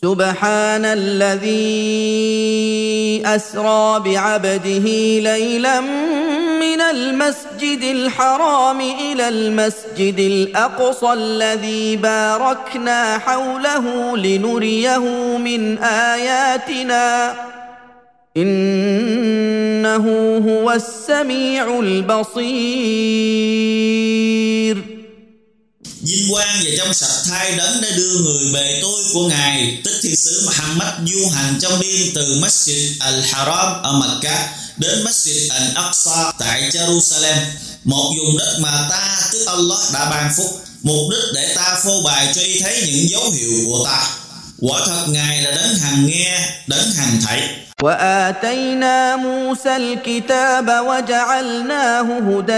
سبحان الذي أسرى بعبده ليلا من المسجد الحرام إلى المسجد الأقصى الذي باركنا حوله لنريه من آياتنا إنه هو السميع البصير. Vinh quang và trong sạch thay đấng đã đưa người bề tôi của Ngài, tức thiên sứ Muhammad, du hành trong đêm từ Masjid al-Haram ở Mecca đến Masjid al-Aqsa tại Jerusalem, một vùng đất mà ta, tức Allah, đã ban phúc, mục đích để ta phô bày cho y thấy những dấu hiệu của ta. Quả thật Ngài là đấng hằng nghe, đấng hằng thấy. وآتينا موسى الكتاب وجعلناه هدى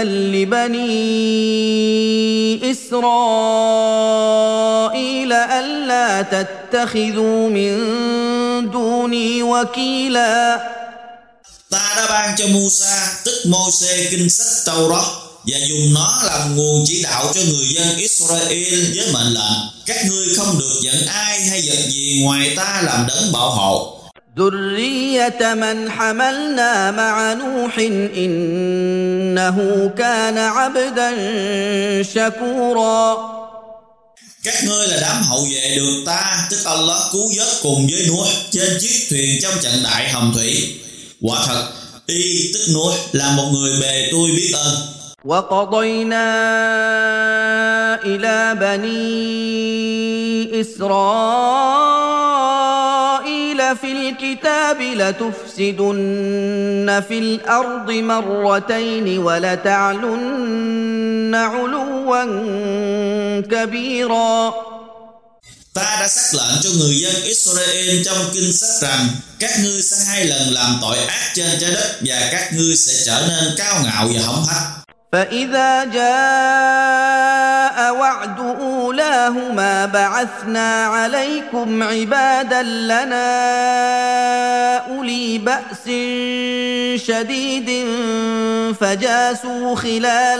لبني إسرائيل ألا تتخذوا من دوني وكيلا. Ta đã ban cho Musa, tức Môi-se, kinh sách Tâu-rát và dùng nó làm nguồn chỉ đạo cho người dân Israel với mệnh lệnh: các ngươi không được dẫn ai hay vật gì ngoài ta làm đấng bảo hộ. ذرية من حملنا مع نوح إنه كان عبدا شكورا. Các ngươi là đám hậu vệ được ta, tức Allah, cứu vớt cùng với Nuh trên chiếc thuyền trong trận đại hồng thủy. Quả thật, y, tức Nuh, là một người bề tôi biết ơn. وقضينا إلى بني إسرائيل في الكتاب لتفسدن في الأرض مرتين ولتعلن علوا كبيرا. Ta đã sắc lệnh cho người dân Israel trong kinh sách rằng các ngươi sẽ 2 lần làm tội ác trên trái đất và các ngươi sẽ trở nên cao ngạo và hõm hách. فإذا جاء وعد أولاهما بعثنا عليكم عبادا لنا أولي بأس شديد فجاسوا خلال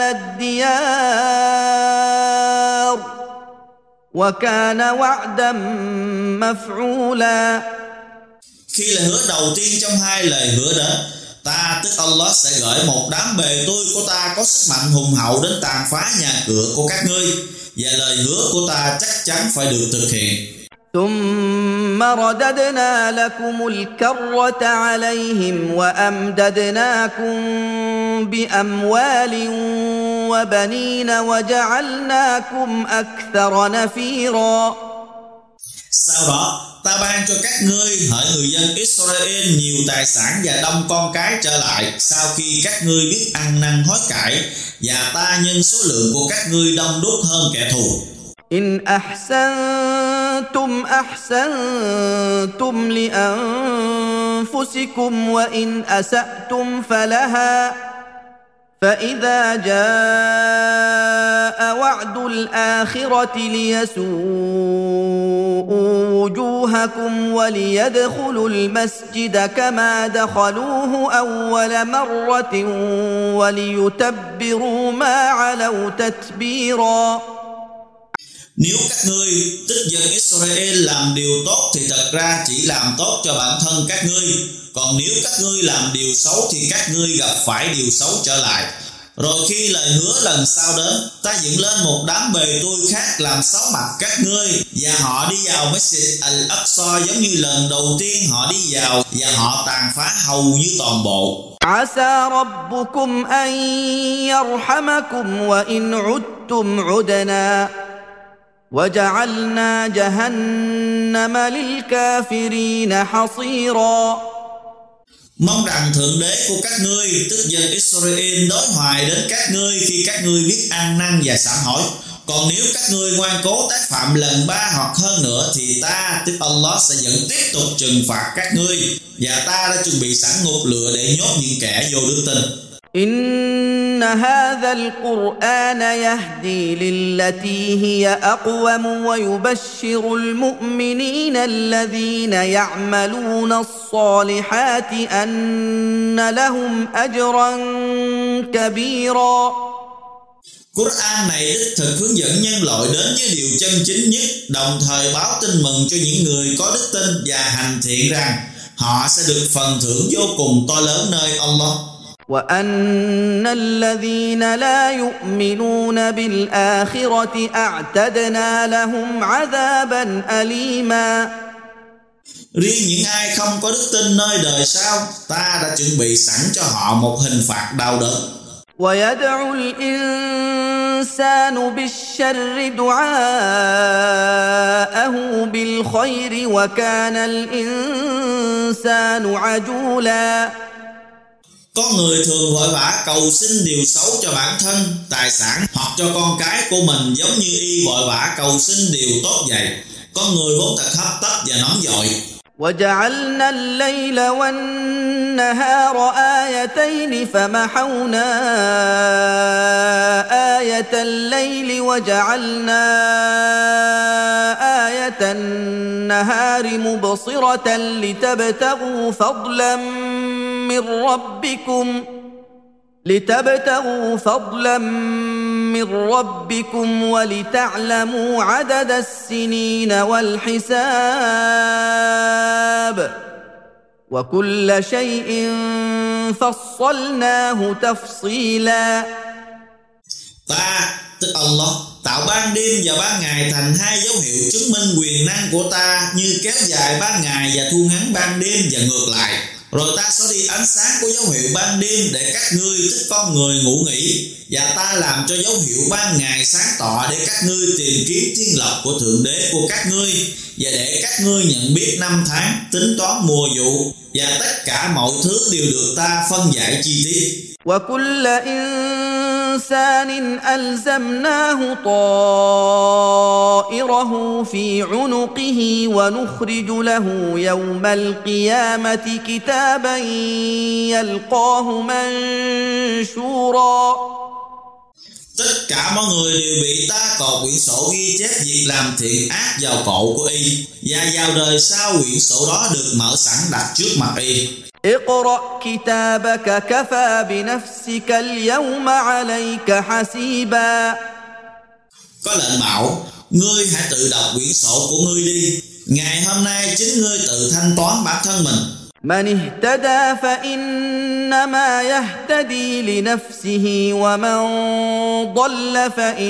الديار وكان وعدا مفعولا. Khi lời hứa đầu tiên trong 2 lời hứa đến, ta, tức Allah, sẽ gửi một đám bề tôi của ta có sức mạnh hùng hậu đến tàn phá nhà cửa của các ngươi, và lời hứa của ta chắc chắn phải được thực hiện. ثم رددنا لكم الكرة عليهم وأمددناكم بأموال وبنين وجعلناكم أكثر نفيرا. Sau đó, ta ban cho các ngươi, hỡi người dân Israel, nhiều tài sản và đông con cái trở lại sau khi các ngươi biết ăn năn hối cải, và ta nhân số lượng của các ngươi đông đúc hơn kẻ thù. إن أحسنتم أحسنتم لأنفسكم وإن أسأتم فلها فإذا جاء وعد الآخرة ليسوءوا وجوهكم وليدخلوا المسجد كما دخلوه أول مرة وليتبروا ما علوا تتبيرا. Nếu các ngươi, tức dân Israel, làm điều tốt thì thật ra chỉ làm tốt cho bản thân các ngươi. Còn nếu các ngươi làm điều xấu thì các ngươi gặp phải điều xấu trở lại. Rồi khi lời hứa lần sau đến, ta dựng lên một đám bề tôi khác làm xấu mặt các ngươi, và họ đi vào Masjid al-Aqsa giống như lần đầu tiên họ đi vào, và họ tàn phá hầu như toàn bộ. عسى ربكم أن يرحمكم وإن عدتم عدنا وجعلنا جهنم للكافرين حصيرا. Mong rằng Thượng Đế của các ngươi, tức dân Israel, đối hoài đến các ngươi khi các ngươi biết ăn năn và sám hối. Còn nếu các ngươi ngoan cố tác phạm lần 3 hoặc hơn nữa thì ta, tức Allah, sẽ vẫn tiếp tục trừng phạt các ngươi, và ta đã chuẩn bị sẵn ngục lửa để nhốt những kẻ vô đức tin. إن هذا القرآن يهدي للتي هي أقوم ويبشر المؤمنين الذين يعملون الصالحات أن لهم أجرا كبيرا. Quran này đích thực hướng dẫn nhân loại đến với điều chân chính nhất, đồng thời báo tin mừng cho những người có đức tin và hành thiện rằng họ sẽ được phần thưởng vô cùng to lớn nơi Allah. وَأَنَّ الَّذِينَ لَا يُؤْمِنُونَ بِالْآخِرَةِ أَعْتَدْنَا لَهُمْ عَذَابًا أَلِيمًا. Riêng những ai không có đức tin nơi đời sau, ta đã chuẩn bị sẵn cho họ một hình phạt đau đớn. وَيَدْعُ الْإِنسَانُ بِالشَّرِّ دُعَاءَهُ بِالْخَيْرِ وَكَانَ الْإِنسَانُ عَجُولًا. Có người thường vội vã cầu xin điều xấu cho bản thân, tài sản hoặc cho con cái của mình, giống như y vội vã cầu xin điều tốt vậy. Con người vốn thật hấp tấp và nóng vội. وَجَعَلْنَا اللَّيْلَ وَالنَّهَارَ آيَتَيْنِ فَمَحَوْنَا آيَةَ اللَّيْلِ وَجَعَلْنَا آيَةَ النَّهَارِ مُبْصِرَةً لِتَبْتَغُوا فضلا من ربكم ولتعلموا عدد السنين والحساب وكل شيء فصلناه تفصيلا. Ta, tức Allah, tạo ban đêm và ban ngày thành hai dấu hiệu chứng minh quyền năng của ta, như kéo dài ban ngày và thu ngắn ban đêm và ngược lại. Rồi ta xóa đi ánh sáng của dấu hiệu ban đêm để các ngươi, tức con người, ngủ nghỉ, và ta làm cho dấu hiệu ban ngày sáng tỏ để các ngươi tìm kiếm thiên lộc của Thượng Đế của các ngươi, và để các ngươi nhận biết năm tháng, tính toán mùa vụ, và tất cả mọi thứ đều được ta phân giải chi tiết. وَكُلَّ إِنسَانٍ أَلْزَمْنَاهُ طَائِرَهُ فِي عُنُقِهِ وَنُخْرِجُ لَهُ يَوْمَ الْقِيَامَةِ كِتَابًا يَلْقَاهُ مَنشُورًا. Tất cả mọi người đều bị ta cột quyển sổ ghi chép việc làm thiện ác vào cổ của y, và vào đời sau quyển sổ đó được mở sẵn đặt trước mặt y. اقرأ كتابك كفى بنفسك اليوم عليك حسيبا. Có lệnh bảo, ngươi hãy tự đọc quyển sổ của ngươi đi, ngày hôm nay chính ngươi tự thanh toán bản thân mình. من اهتدى فإنما يهتدي لنفسه ومن ضل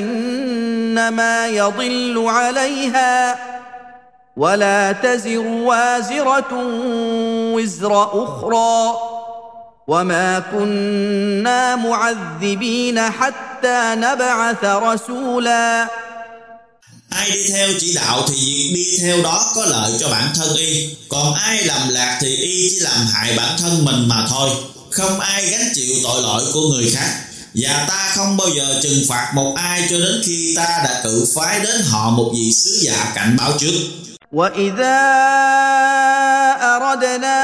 فإنما يضل عليها ولا تزر وازرة وزر أخرى وما كنا معذبين حتى نبعث رسولا. Ai đi theo chỉ đạo thì việc đi theo đó có lợi cho bản thân y, còn ai làm lạc thì y chỉ làm hại bản thân mình mà thôi. Không ai gánh chịu tội lỗi của người khác, và ta không bao giờ trừng phạt một ai cho đến khi ta đã cử phái đến họ một vị sứ giả cảnh báo trước. وَإِذَا أَرَدْنَا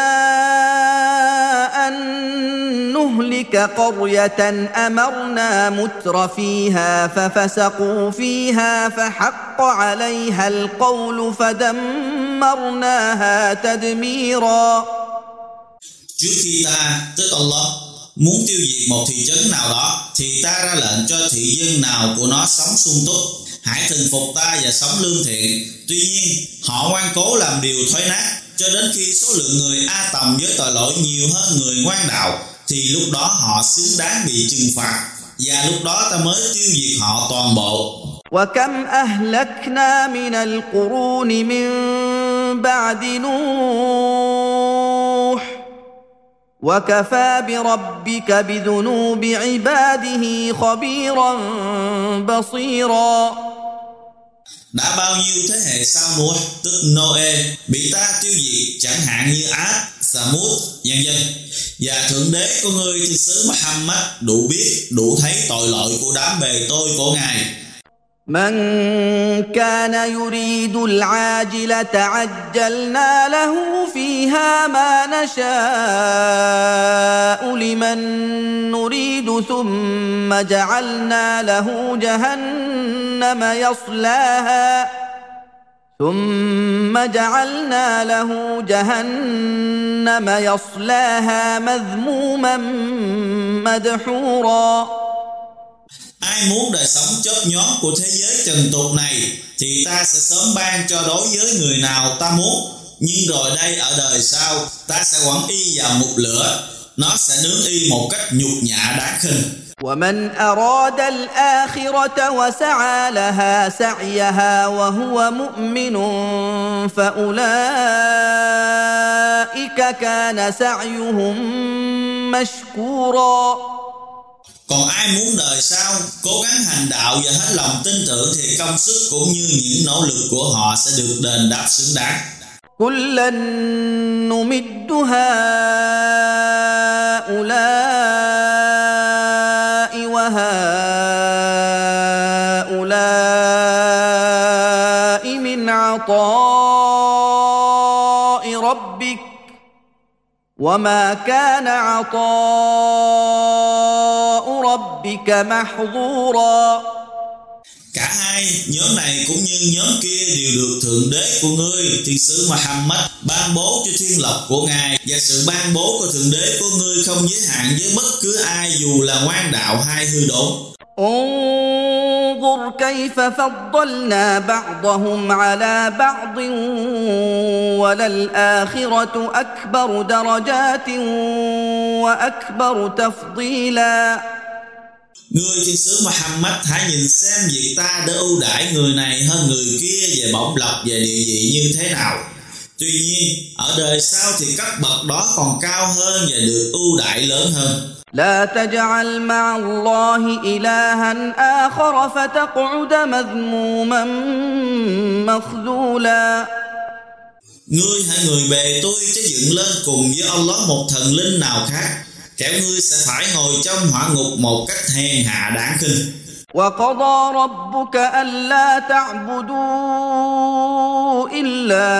أَن نُّهْلِكَ قَرْيَةً أَمَرْنَا مُتْرَ فِيهَا فَفَسَقُوا فِيهَا فَحَقَّ عَلَيْهَا الْقَوْلُ فَدَمَّرْنَاهَا تَدْمِيرًا. Trước khi ta, tức Allah, muốn tiêu diệt một thị trấn nào đó, thì ta ra lệnh cho thị dân nào của nó sống sung túc, hãy thuần phục ta và sống lương thiện. Tuy nhiên, họ ngoan cố làm điều thối nát, cho đến khi số lượng người A Tầm với tội lỗi nhiều hơn người ngoan đạo, thì lúc đó họ xứng đáng bị trừng phạt, và lúc đó ta mới tiêu diệt họ toàn bộ. وَكَمْ أَهْلَكْنَا مِنَ الْقُرُونِ مِنْ بَعْدِ نُوحٍ وَكَفَى بِرَبِّكَ بِذُنُوبِ عِبَادِهِ خَبِيرًا بَصِيرًا. Đã bao nhiêu thế hệ sau Nuh, tức Noe, bị ta tiêu diệt, chẳng hạn như Ad, Samud, nhân dân. Và Thượng Đế của ngươi thiên sứ Muhammad đủ biết, đủ thấy tội lỗi của đám bề tôi của Ngài. من كان يريد العاجلة عجلنا له فيها ما نشاء لمن نريد ثم جعلنا له جهنم يصلاها مذموما مدحورا. Ai muốn đời sống chớp nhoáng của thế giới trần tục này thì ta sẽ sớm ban cho đối với người nào ta muốn. Nhưng rồi đây ở đời sau, ta sẽ quẳng y vào ngục lửa, nó sẽ nướng y một cách nhục nhã đáng khinh. ومن أراد الآخرة وسعى لها سعيها وهو مؤمن فأولئك كان سعيهم مشكورا. Còn ai muốn đời sau, cố gắng hành đạo và hết lòng tin tưởng thì công sức cũng như những nỗ lực của họ sẽ được đền đáp xứng đáng. كلا نمد هؤلاء وهؤلاء من عطاء ربك وما كان عطاء ربك محظورا. Cả hai nhóm này cũng như nhóm kia đều được Thượng Đế của ngươi, Thiên sứ Muhammad, ban bố cho thiên lộc của Ngài, và sự ban bố của Thượng Đế của ngươi không giới hạn với bất cứ ai dù là ngoan đạo hay hư đốn. انظر كيف فضلنا بعضهم على بعض وللآخرة أكبر درجات وأكبر تفضيلا. Ngươi thiên sứ Muhammad, hãy nhìn xem việc ta đã ưu đãi người này hơn người kia về bổng lộc và địa vị như thế nào. Tuy nhiên, ở đời sau thì cấp bậc đó còn cao hơn và được ưu đãi lớn hơn. لا تجعل مع الله إلها آخر فتقعد مذموما مخذولا. Ngươi hãy người bề tôi chứ dựng lên cùng với Allah một thần linh nào khác, kẻo ngươi sẽ phải ngồi trong hỏa ngục một cách hèn hạ đáng khinh. وقضى ربك ألا تعبدوا إلا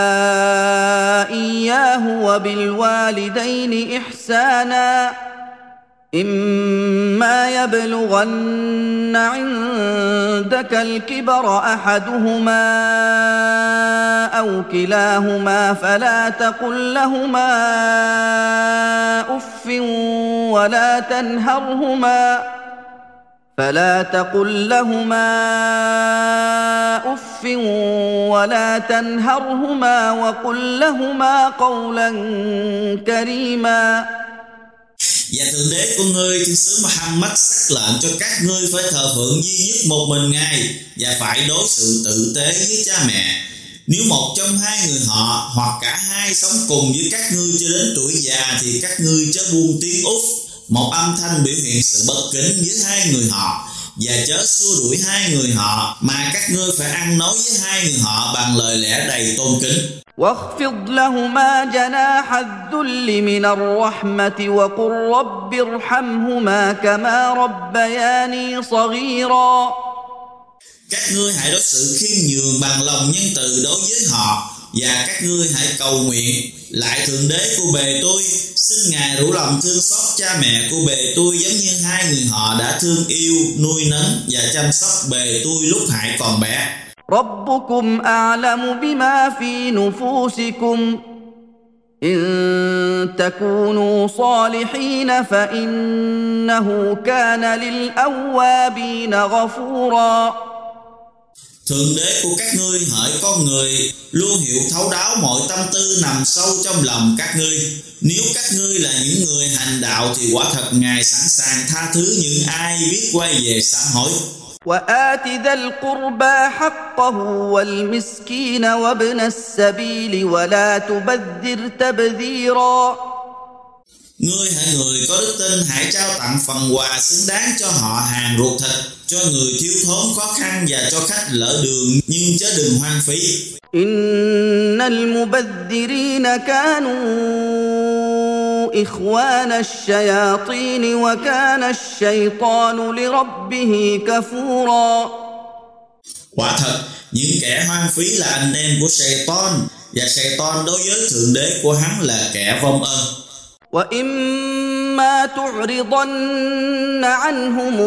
إياه وبالوالدين إحسانا إما يبلغن عندك الكبر أحدهما أو كلاهما فلا تقل لهما أف ولا تنهرهما وقل لهما قولا كريما. Và Thượng Đế của ngươi, Thiên sứ Muhammad, sắc lệnh cho các ngươi phải thờ phượng duy nhất một mình Ngài và phải đối xử tử tế với cha mẹ. Nếu một trong hai người họ hoặc cả hai sống cùng với các ngươi cho đến tuổi già thì các ngươi chớ buông tiếng uf, một âm thanh biểu hiện sự bất kính với hai người họ, và chớ xua đuổi hai người họ, mà các ngươi phải ăn nói với hai người họ bằng lời lẽ đầy tôn kính. واخفض لهما جناح الذل من الرحمة وقل رب ارحمهما كما ربياني صغيرا. Các ngươi hãy đối xử khiêm nhường bằng lòng nhân từ đối với họ, và các ngươi hãy cầu nguyện lại Thượng Đế của bề tôi, xin Ngài rủ lòng thương xót cha mẹ của bề tôi giống như hai người họ đã thương yêu, nuôi nấng và chăm sóc bề tôi lúc Hải còn bé. ربكم أعلم بما في نفوسكم إن تكونوا صالحين فإنه كان للأوابين غفورا. Thượng Đế của các ngươi hỡi con người luôn hiểu thấu đáo mọi tâm tư nằm sâu trong lòng các ngươi. Nếu các ngươi là những người hành đạo thì quả thật Ngài sẵn sàng tha thứ những ai biết quay về sám hối. وآت ذا القربى حقه والمسكين وابن السبيل ولا تبذر تبذيرا. Ngươi hãy người có đức tin hãy trao tặng phần quà xứng đáng cho họ hàng ruột thịt, cho người thiếu thốn khó khăn và cho khách lỡ đường, nhưng chớ đừng hoang phí. إن المبذرين كانوا إخوان الشياطين وكان الشيطان لربه كفورا. Quả thật, những kẻ hoang phí là anh em của Satan, và Satan đối với Thượng Đế của hắn là kẻ vong ân. وإما تعرضن عنهم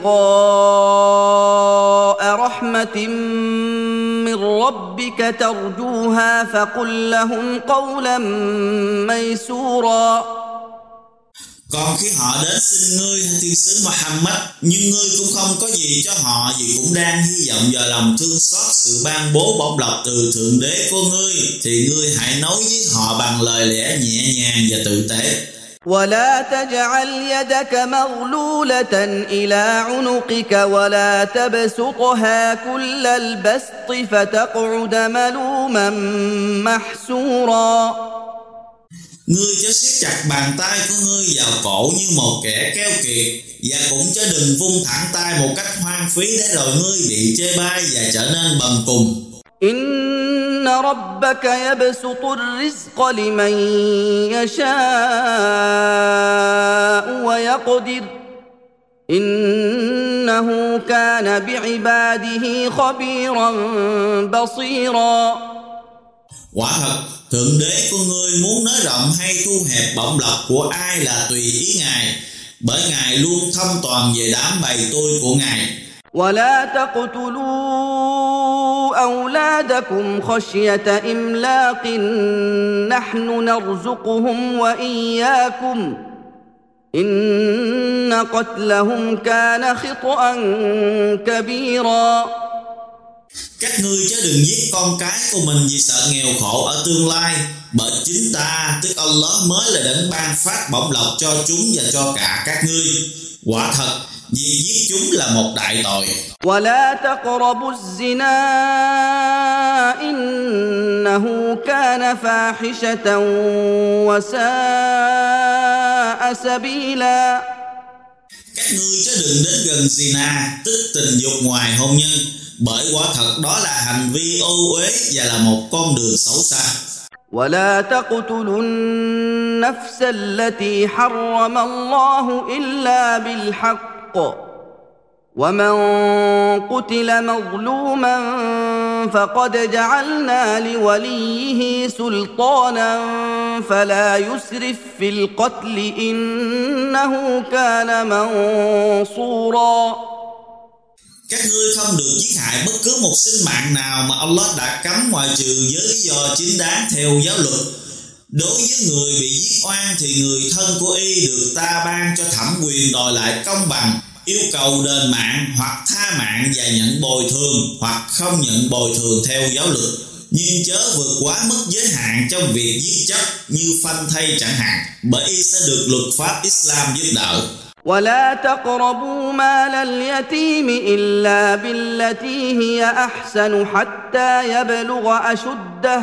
ابتغاء رحمة من ربك ترجوها فقل لهم قولا ميسورا. Còn khi họ đến xin ngươi hay thiên sứ Muhammad, nhưng ngươi cũng không có gì cho họ vì cũng đang hy vọng vào lòng thương xót sự ban bố bổng lộc từ Thượng Đế của ngươi, thì ngươi hãy nói với họ bằng lời lẽ nhẹ nhàng và tử tế. ولا تجعل يدك مغلولة إلى عنقك ولا تبسطها كل البسط فتقعد ملوما محسورا. Ngươi chớ siết chặt bàn tay của ngươi vào cổ như một kẻ keo kiệt, và cũng chớ đừng vung thẳng tay một cách hoang phí để rồi ngươi bị chê bai và trở nên bần cùng. إن ربك يبسط الرزق لمن يشاء ويقدر إنه كان بعباده خبيرا بصيرا. Quả thật, Thượng Đế của ngươi muốn nới rộng hay thu hẹp bổng lộc của ai là tùy ý Ngài, bởi Ngài luôn thông toàn về đám bầy tôi của Ngài. ولا تقتلوا أولادكم خشية إملاق نحن نرزقهم وإياكم إن قتلهم كان خطأ كبيرا. Các ngươi chớ đừng giết con cái của mình vì sợ nghèo khổ ở tương lai, bởi chính ta, tức Allah mới là đấng ban phát bổng lộc cho chúng và cho cả các ngươi. Quả thật, việc giết chúng là một đại tội. ولا تقربوا الزنا إنه كان فاحشة وساء سبيلا. Các ngươi chớ đừng đến gần zina, tức tình dục ngoài hôn nhân, bởi quả thật đó là hành vi ô uế và là một con đường xấu xa. ولا تقتلوا النفس التي حرم الله إلا بالحق ومن قتل مظلوما فقد جعلنا لوليه سلطانا فلا يسرف في القتل إنه كان منصورا. Các ngươi không được giết hại bất cứ một sinh mạng nào mà Allah đã cấm ngoại trừ với lý do chính đáng theo giáo luật. Đối với người bị giết oan thì người thân của y được ta ban cho thẩm quyền đòi lại công bằng, yêu cầu đền mạng hoặc tha mạng và nhận bồi thường hoặc không nhận bồi thường theo giáo luật, nhưng chớ vượt quá mức giới hạn trong việc giết chóc như phanh thây chẳng hạn, bởi y sẽ được luật pháp Islam giúp đỡ. ولا تقربوا مال اليتيم إلا بالتي هي أحسن حتى يبلغ أشده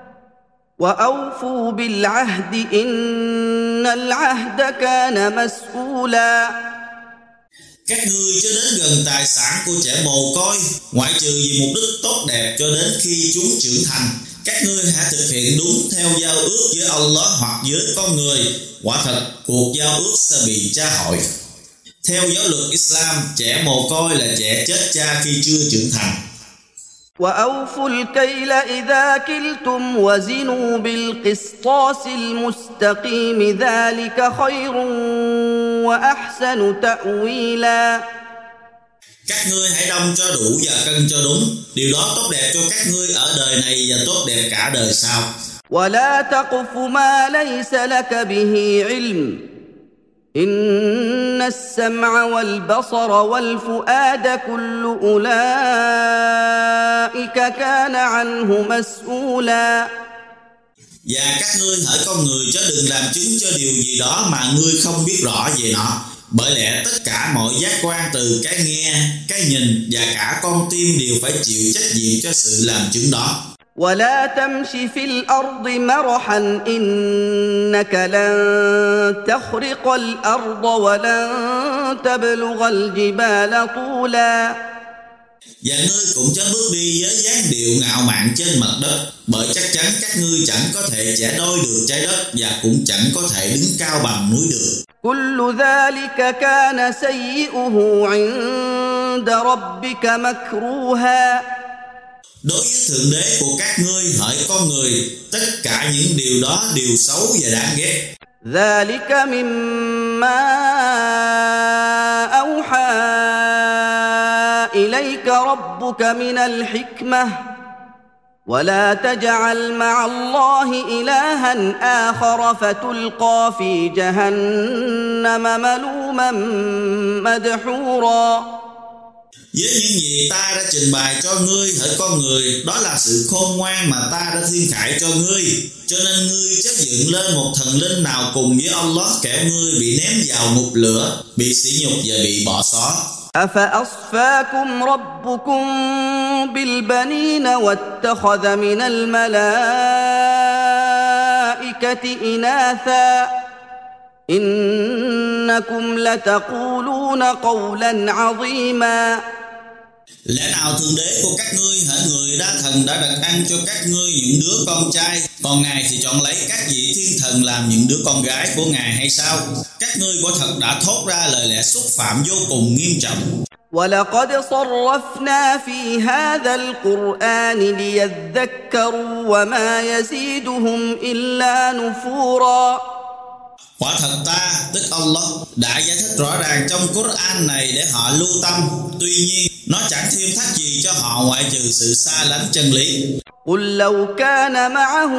وأوفوا بالعهد إن العهد كان مسؤولا. Các ngươi chớ đến gần tài sản của trẻ mồ côi ngoại trừ vì mục đích tốt đẹp cho đến khi chúng trưởng thành. Các ngươi hãy thực hiện đúng theo giao ước với Allah hoặc với con người. Quả thật, cuộc giao ước sẽ bị tra hỏi. Theo giáo luật Islam, trẻ mồ côi là trẻ chết cha khi chưa trưởng thành. وأوفوا الكيل إذا كلتم وزنوا بالقسطاس المستقيم ذلك خير وأحسن تأويلا. Các ngươi hãy đong cho đủ và cân cho đúng. Điều đó tốt đẹp cho các ngươi ở đời này và tốt đẹp cả đời sau. ولا تقف ما ليس لك به علم إن السمع والبصر والفؤاد كل أولئك كان عنه مسؤولا. Và các ngươi hỡi con người chớ đừng làm chứng cho điều gì đó mà ngươi không biết rõ về nó, bởi lẽ tất cả mọi giác quan từ cái nghe, cái nhìn và cả con tim đều phải chịu trách nhiệm cho sự làm chứng đó. ولا تمش في الأرض مرحا إنك لن تخرق الأرض ولن تبلغ الجبال طولا. Và ngươi cũng chớ bước đi với dáng điệu ngạo mạn trên mặt đất, bởi chắc chắn các ngươi chẳng có thể chẻ đôi được trái đất và cũng chẳng có thể đứng cao bằng núi được. كل ذلك كان سيئه عند ربك مكروها. Đối với Thượng Đế của các ngươi hỡi con người, tất cả những điều đó đều xấu và đáng ghét. ذلك مما أوحى إليك ربك من الحكمة ولا تجعل مع الله إلها آخر فتلقى في جهنم ملوما مدحورا. Với những gì ta đã trình bày cho ngươi hỡi con người, đó là sự khôn ngoan mà ta đã thiên khải cho ngươi, cho nên ngươi chớ dựng lên một thần linh nào cùng với Allah, kẻo ngươi bị ném vào ngục lửa, bị sỉ nhục và bị bỏ xó. أفأصفاكم ربكم بالبنين واتخذ من الملائكة إناثا إنكم لتقولون قولا عظيما. Lẽ nào thượng đế của các ngươi hỡi người đa thần đã đặt ăn cho các ngươi những đứa con trai, còn Ngài thì chọn lấy các vị thiên thần làm những đứa con gái của Ngài hay sao? Các ngươi quả thật đã thốt ra lời lẽ xúc phạm vô cùng nghiêm trọng. وَلَقَدْ صَرَّفْنَا فِي هَذَا الْقُرْآنِ لِيَذَّكَّرُوا وَمَا يَزِيدُهُمْ إِلَّا نُفُورًا. Quả thật ta, tức Allah, đã giải thích rõ ràng trong Quran này để họ lưu tâm. Tuy nhiên, nó chẳng thêm thắt gì cho họ ngoại trừ sự xa lánh chân lý. قُلْ لَوْ كَانَ مَعَهُ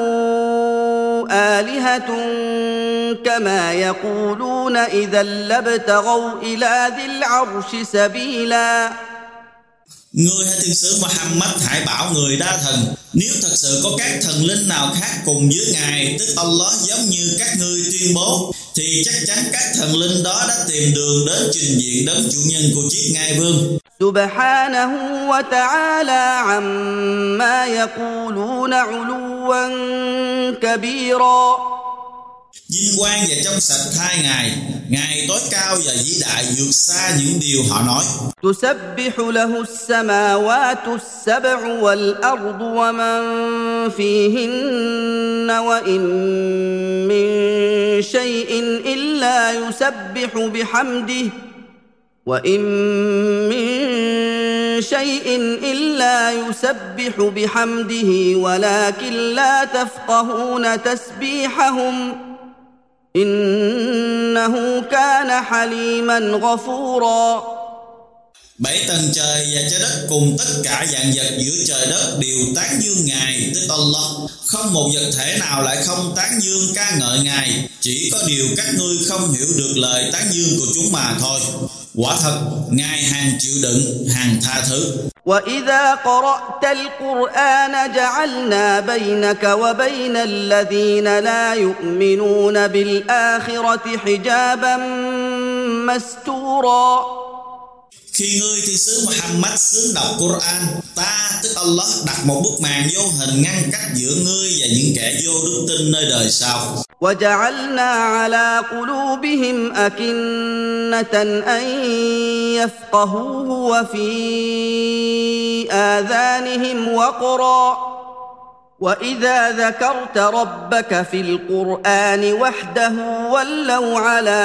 آلِهَةٌ كَمَا يَقُولُونَ إِذًا لَابْتَغَوْا إِلَى ذِي الْعَرْشِ سَبِيلًا. Ngươi hãy thiên sứ Muhammad hãy bảo người đa thần, nếu thật sự có các thần linh nào khác cùng với Ngài, tức Allah, giống như các ngươi tuyên bố, thì chắc chắn các thần linh đó đã tìm đường đến trình diện đấng chủ nhân của chiếc ngai vương. Subhanahu wa ta'ala amma yaquluna 'uluwan kabira. Vinh quang và trong sạch thay Ngài tối cao và vĩ đại vượt xa những điều họ nói. Tusabbihu lahu as-samawati as-sab'u wal-ardu wa man fihinna wa in min shay'in illa yusabbihu bihamdihi وَإِن مِّن شَيْءٍ إِلَّا يُسَبِّحُ بِحَمْدِهِ وَلَكِن لَّا تَفْقَهُونَ تَسْبِيحَهُمْ إِنَّهُ كَانَ حَلِيمًا غَفُورًا. 7 tầng trời và trái đất cùng tất cả vạn vật giữa trời đất đều tán dương Ngài, tức Allah. Không một vật thể nào lại không tán dương ca ngợi Ngài, chỉ có điều các ngươi không hiểu được lời tán dương của chúng mà thôi. Quả thật, Ngài hàng chịu đựng, hàng tha thứ. وَإِذَا قَرَأْتَ الْقُرْآنَ جَعَلْنَا بَيْنَكَ وَبَيْنَ الَّذِينَ لَا يُؤْمِنُونَ بِالْآخِرَةِ حِجَابًا مَسْتُورًا. Khi ngươi thiên sứ Muhammad xướng đọc Quran, ta tức Allah đặt một bức màn vô hình ngăn cách giữa ngươi và những kẻ vô đức tin nơi đời sau. وَجَعَلْنَا عَلَى قُلُوبِهِمْ أَكِنَّةً أَن يَفْقَهُوهُ وَفِي آذَانِهِمْ وَقْرًا وَإِذَا ذَكَرْتَ رَبَّكَ فِي الْقُرْآنِ وَحْدَهُ وَلَّوْا عَلَى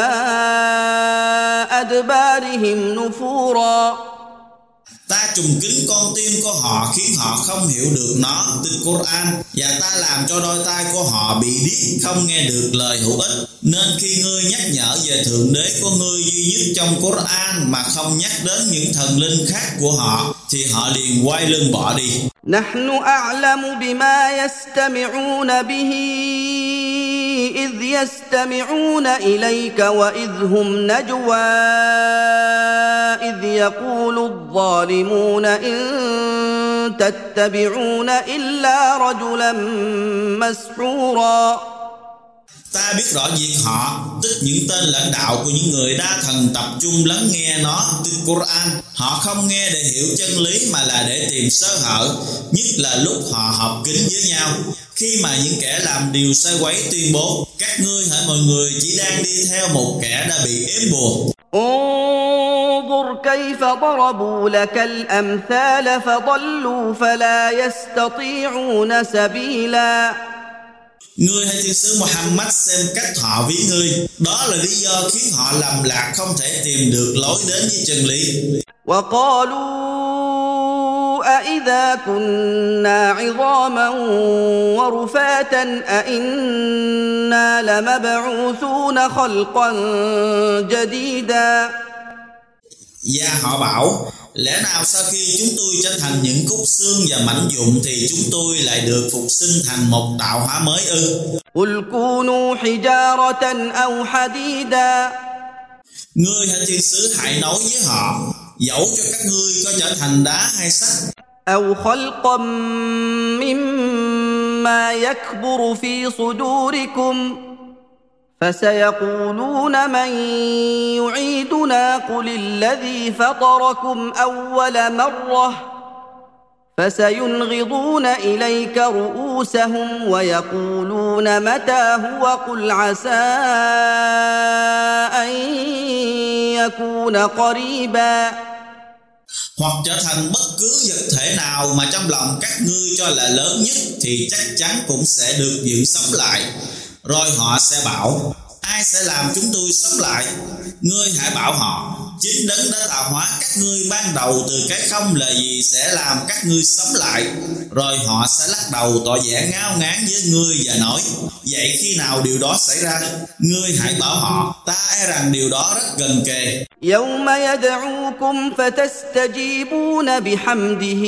أَدْبَارِهِمْ نُفُورًا. Ta trùm kín con tim của họ khiến họ không hiểu được nó, tức Quran, và ta làm cho đôi tai của họ bị điếc, không nghe được lời hữu ích. Nên khi ngươi nhắc nhở về Thượng Đế của ngươi duy nhất trong Quran mà không nhắc đến những thần linh khác của họ, thì họ liền quay lưng bỏ đi. نحن أعلم بما يستمعون به إذ يستمعون إليك وإذ هم نجوى إذ يقول الظالمون إن تتبعون إلا رجلا مسحورا. Ta biết rõ việc họ, tức những tên lãnh đạo của những người đa thần tập trung lắng nghe nó, tức Quran. Họ không nghe để hiểu chân lý mà là để tìm sơ hở, nhất là lúc họ họp kín với nhau. Khi mà những kẻ làm điều sai quấy tuyên bố, các ngươi hỡi mọi người chỉ đang đi theo một kẻ đã bị ếm buộc. انظر كيف ضربوا لك الأمثال فضلوا فلا يستطيعون سبيلا. Ngươi hay thiên sứ Muhammad xem cách họ ví ngươi, đó là lý do khiến họ lầm lạc, không thể tìm được lối đến với chân lý. وقالوا أإذا كنا عظاما ورفاتا أإنا لمبعوثون خلقا جديدا. Và họ bảo, lẽ nào sau khi chúng tôi trở thành những khúc xương và mảnh vụn thì chúng tôi lại được phục sinh thành một tạo hóa mới ư? قل كونوا حجارة أو حديدا. Ngươi hãy thiên sứ hãy nói với họ, dẫu cho các ngươi có trở thành đá hay sắt, أو خلقا مما يكبر في صدوركم فسيقولون من يعيدنا قل الذي فطركم أول مرة فسينغضون إليك رؤوسهم ويقولون متى هو قل عسى أن يكون قريبا. hoặc trở thành bất cứ vật thể nào mà trong lòng các ngươi cho là lớn nhất thì chắc chắn cũng sẽ được dựng sống lại. Rồi họ sẽ bảo, ai sẽ làm chúng tôi sống lại? Ngươi hãy bảo họ, chính đấng đã tạo hóa các ngươi ban đầu từ cái không là gì sẽ làm các ngươi sống lại. Rồi họ sẽ lắc đầu tỏ vẻ ngao ngán với ngươi và nói, vậy khi nào điều đó xảy ra? Ngươi hãy bảo họ, ta e rằng điều đó rất gần kề. يوم يدعوكم فتستجيبون بحمده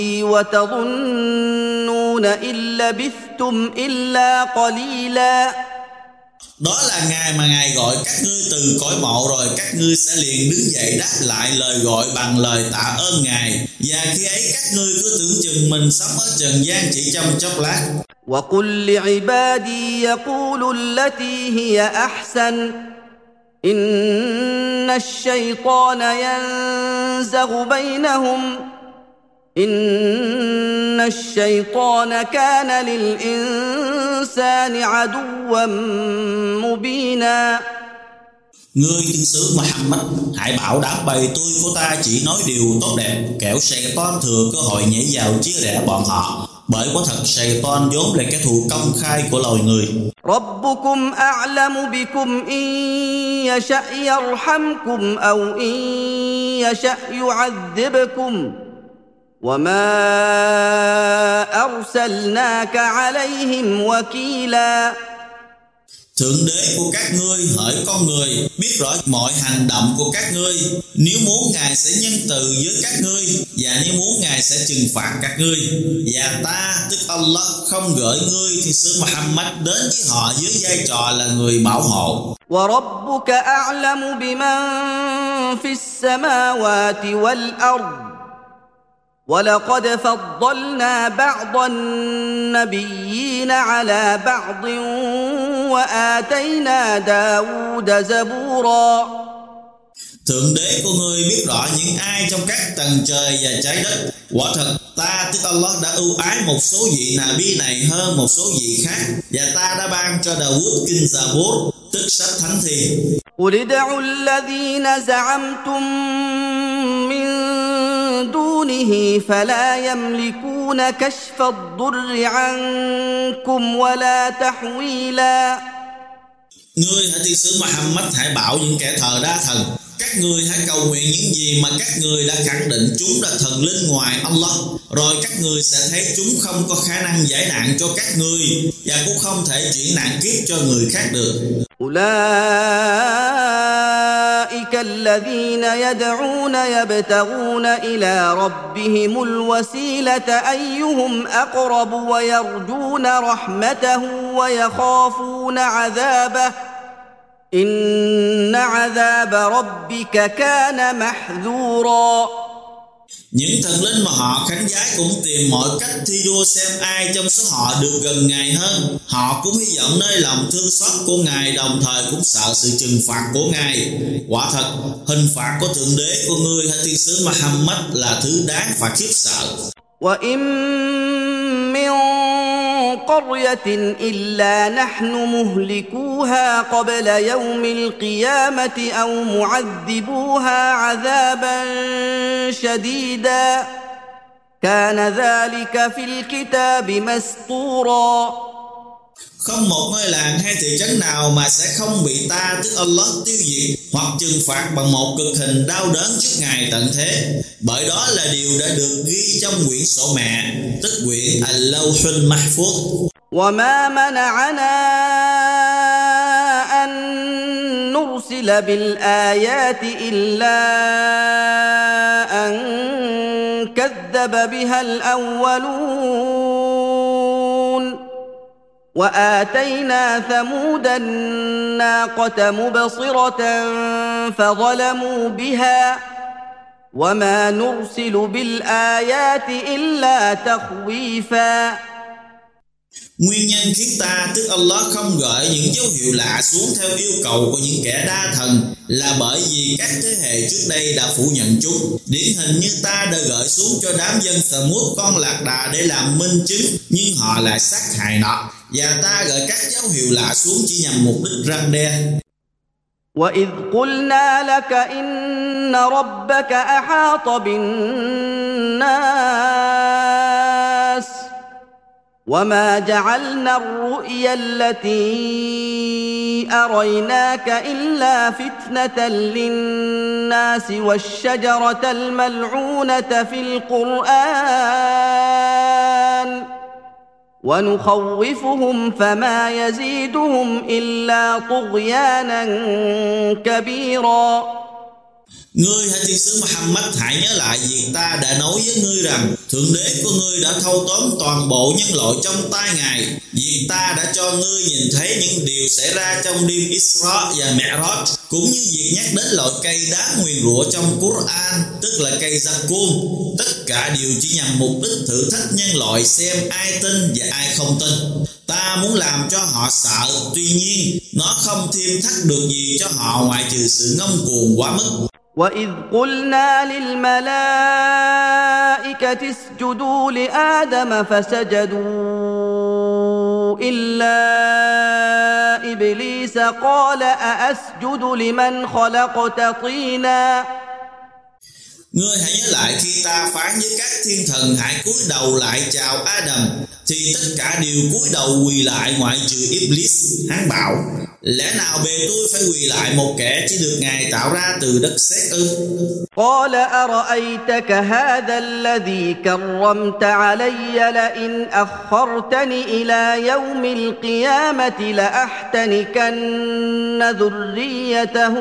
وتظنون إن لبثتم إلا قليلا. Đó là ngày mà Ngài gọi các ngươi từ cõi mộ, rồi các ngươi sẽ liền đứng dậy đáp lại lời gọi bằng lời tạ ơn Ngài. Và khi ấy các ngươi cứ tưởng chừng mình sống ở trần gian chỉ trong chốc lát. وقل لعبادي يقولوا التي هي أحسن إن الشيطان ينزغ بينهم إن الشيطان كان للإنسان عدوا مبينا. Ngươi thiên sứ Muhammad hãy bảo đám bầy tôi của ta chỉ nói điều tốt đẹp, kẻo Satan thừa cơ hội nhảy vào chia rẽ bọn họ. Bởi quả thật Satan vốn là kẻ thù công khai của loài người. ربكم أعلم بكم إن يشأ يرحمكم أو إن يشأ يعذبكم وما أرسلناك عليهم وكيلا. Thượng đế của các ngươi hỡi con người biết rõ mọi hành động của các ngươi. Nếu muốn Ngài sẽ nhân từ với các ngươi, và nếu muốn Ngài sẽ trừng phạt các ngươi. Và ta tức Allah không gửi ngươi thiên sứ Muhammad đến với họ với vai trò là người bảo hộ. وَرَبُّكَ أَعْلَمُ بِمَنْ فِي السَّمَاوَاتِ وَالْأَرْضِ وَلَقَدْ فَضَّلْنَا بَعْضَ النَّبِيِّينَ عَلَى بَعْضٍ وَآتَيْنَا دَاوُودَ زَبُورًا. Thượng đế của ngươi biết rõ những ai trong các tầng trời và trái đất. Quả thật ta tức Allah đã ưu ái một số vị Nabi này hơn một số vị khác, và ta đã ban cho Dawood kinh Zabur, tức sách thánh thiền. قُلِ ادْعُوا الَّذِينَ زَعَمْتُم مِّن دُونِهِ فَلَا يَمْلِكُونَ كَشْفَ الضُّرِّ عَنكُمْ وَلَا تَحْوِيلًا. Ngươi hãy thiên sứ Muhammad hãy bảo những kẻ thờ đa thần, các ngươi hãy cầu nguyện những gì mà các ngươi đã khẳng định chúng là thần linh ngoài Allah, rồi các ngươi sẽ thấy chúng không có khả năng giải nạn cho các ngươi và cũng không thể chuyển nạn kiếp cho người khác được. أولئك الذين يدعون يبتغون إلى ربهم الوسيلة أيهم أقرب ويرجون رحمته ويخافون عذابه إن عذاب ربك كان محذورا. Những thần linh mà họ khánh vái cũng tìm mọi cách thi đua xem ai trong số họ được gần Ngài hơn. Họ cũng hy vọng nơi lòng thương xót của Ngài, đồng thời cũng sợ sự trừng phạt của Ngài. Quả thật, hình phạt của Thượng Đế của ngươi hay thiên sứ Muhammad là thứ đáng phải khiếp sợ. وَإِن مِّن قَرْيَةٍ إِلَّا نَحْنُ مُهْلِكُوهَا قَبْلَ يَوْمِ الْقِيَامَةِ أَوْ مُعَذِّبُوهَا عَذَابًا شَدِيدًا كَانَ ذَلِكَ فِي الْكِتَابِ مَسْطُورًا. Không một ngôi làng hay thị trấn nào mà sẽ không bị ta tức Allah tiêu diệt hoặc trừng phạt bằng một cực hình đau đớn trước ngày tận thế. Bởi đó là điều đã được ghi trong quyển sổ mẹ, tức quyển Al-Lawhul Mahfuz. وَمَا مَنَعَنَا أَن نُرْسِلَ بِالْآيَاتِ إِلَّا أَن كذب بها الأولون وآتينا ثمود الناقة مبصرة فظلموا بها وما نرسل بالآيات إلا تخويفا. Nguyên nhân khiến ta tức Allah không gợi những dấu hiệu lạ xuống theo yêu cầu của những kẻ đa thần là bởi vì các thế hệ trước đây đã phủ nhận chúng. Điển hình như ta đã gợi xuống cho đám dân Thamud con lạc đà để làm minh chứng, nhưng họ lại sát hại nó. Và ta gợi các dấu hiệu lạ xuống chỉ nhằm mục đích răn đe. وَإِذْ قُلْنَا لَكَ إِنَّ رَبَّكَ أَحَاطَ بِالنَّاسِ وَمَا جَعَلْنَا الرُّؤْيَا الَّتِي أَرَيْنَاكَ إِلَّا فِتْنَةً لِلنَّاسِ وَالشَّجَرَةَ الْمَلْعُونَةَ فِي الْقُرْآنِ وَنُخَوِّفُهُمْ فَمَا يَزِيدُهُمْ إِلَّا طُغْيَانًا كَبِيرًا. Ngươi hãy thiên sứ Muhammad hãy nhớ lại việc ta đã nói với ngươi rằng Thượng Đế của ngươi đã thâu tóm toàn bộ nhân loại trong tay Ngài. Việc ta đã cho ngươi nhìn thấy những điều xảy ra trong đêm Isra và Mi'raj, cũng như việc nhắc đến loại cây đá nguyền rủa trong Quran, tức là cây Zakum. Tất cả đều chỉ nhằm mục đích thử thách nhân loại xem ai tin và ai không tin. Ta muốn làm cho họ sợ, tuy nhiên nó không thêm thắt được gì cho họ ngoài trừ sự ngông cuồng quá mức. وَإِذْ قُلْنَا لِلْمَلَائِكَةِ اسْجُدُوا لِآدَمَ فَسَجَدُوا إِلَّا إِبْلِيسَ قَالَ أَأَسْجُدُ لِمَنْ خَلَقْتَ طِينًا. Ngươi hãy nhớ lại khi ta phán với các thiên thần hãy cúi đầu lại chào Adam, thì tất cả đều cúi đầu quỳ lại ngoại trừ Iblis. Hắn bảo: lẽ nào bề tôi phải quỳ lại một kẻ chỉ được Ngài tạo ra từ đất sét ư? قال أرأيتك هذا الذي كرمت علي لئن أخرتني إلى يوم القيامة لأحتنكن ذريته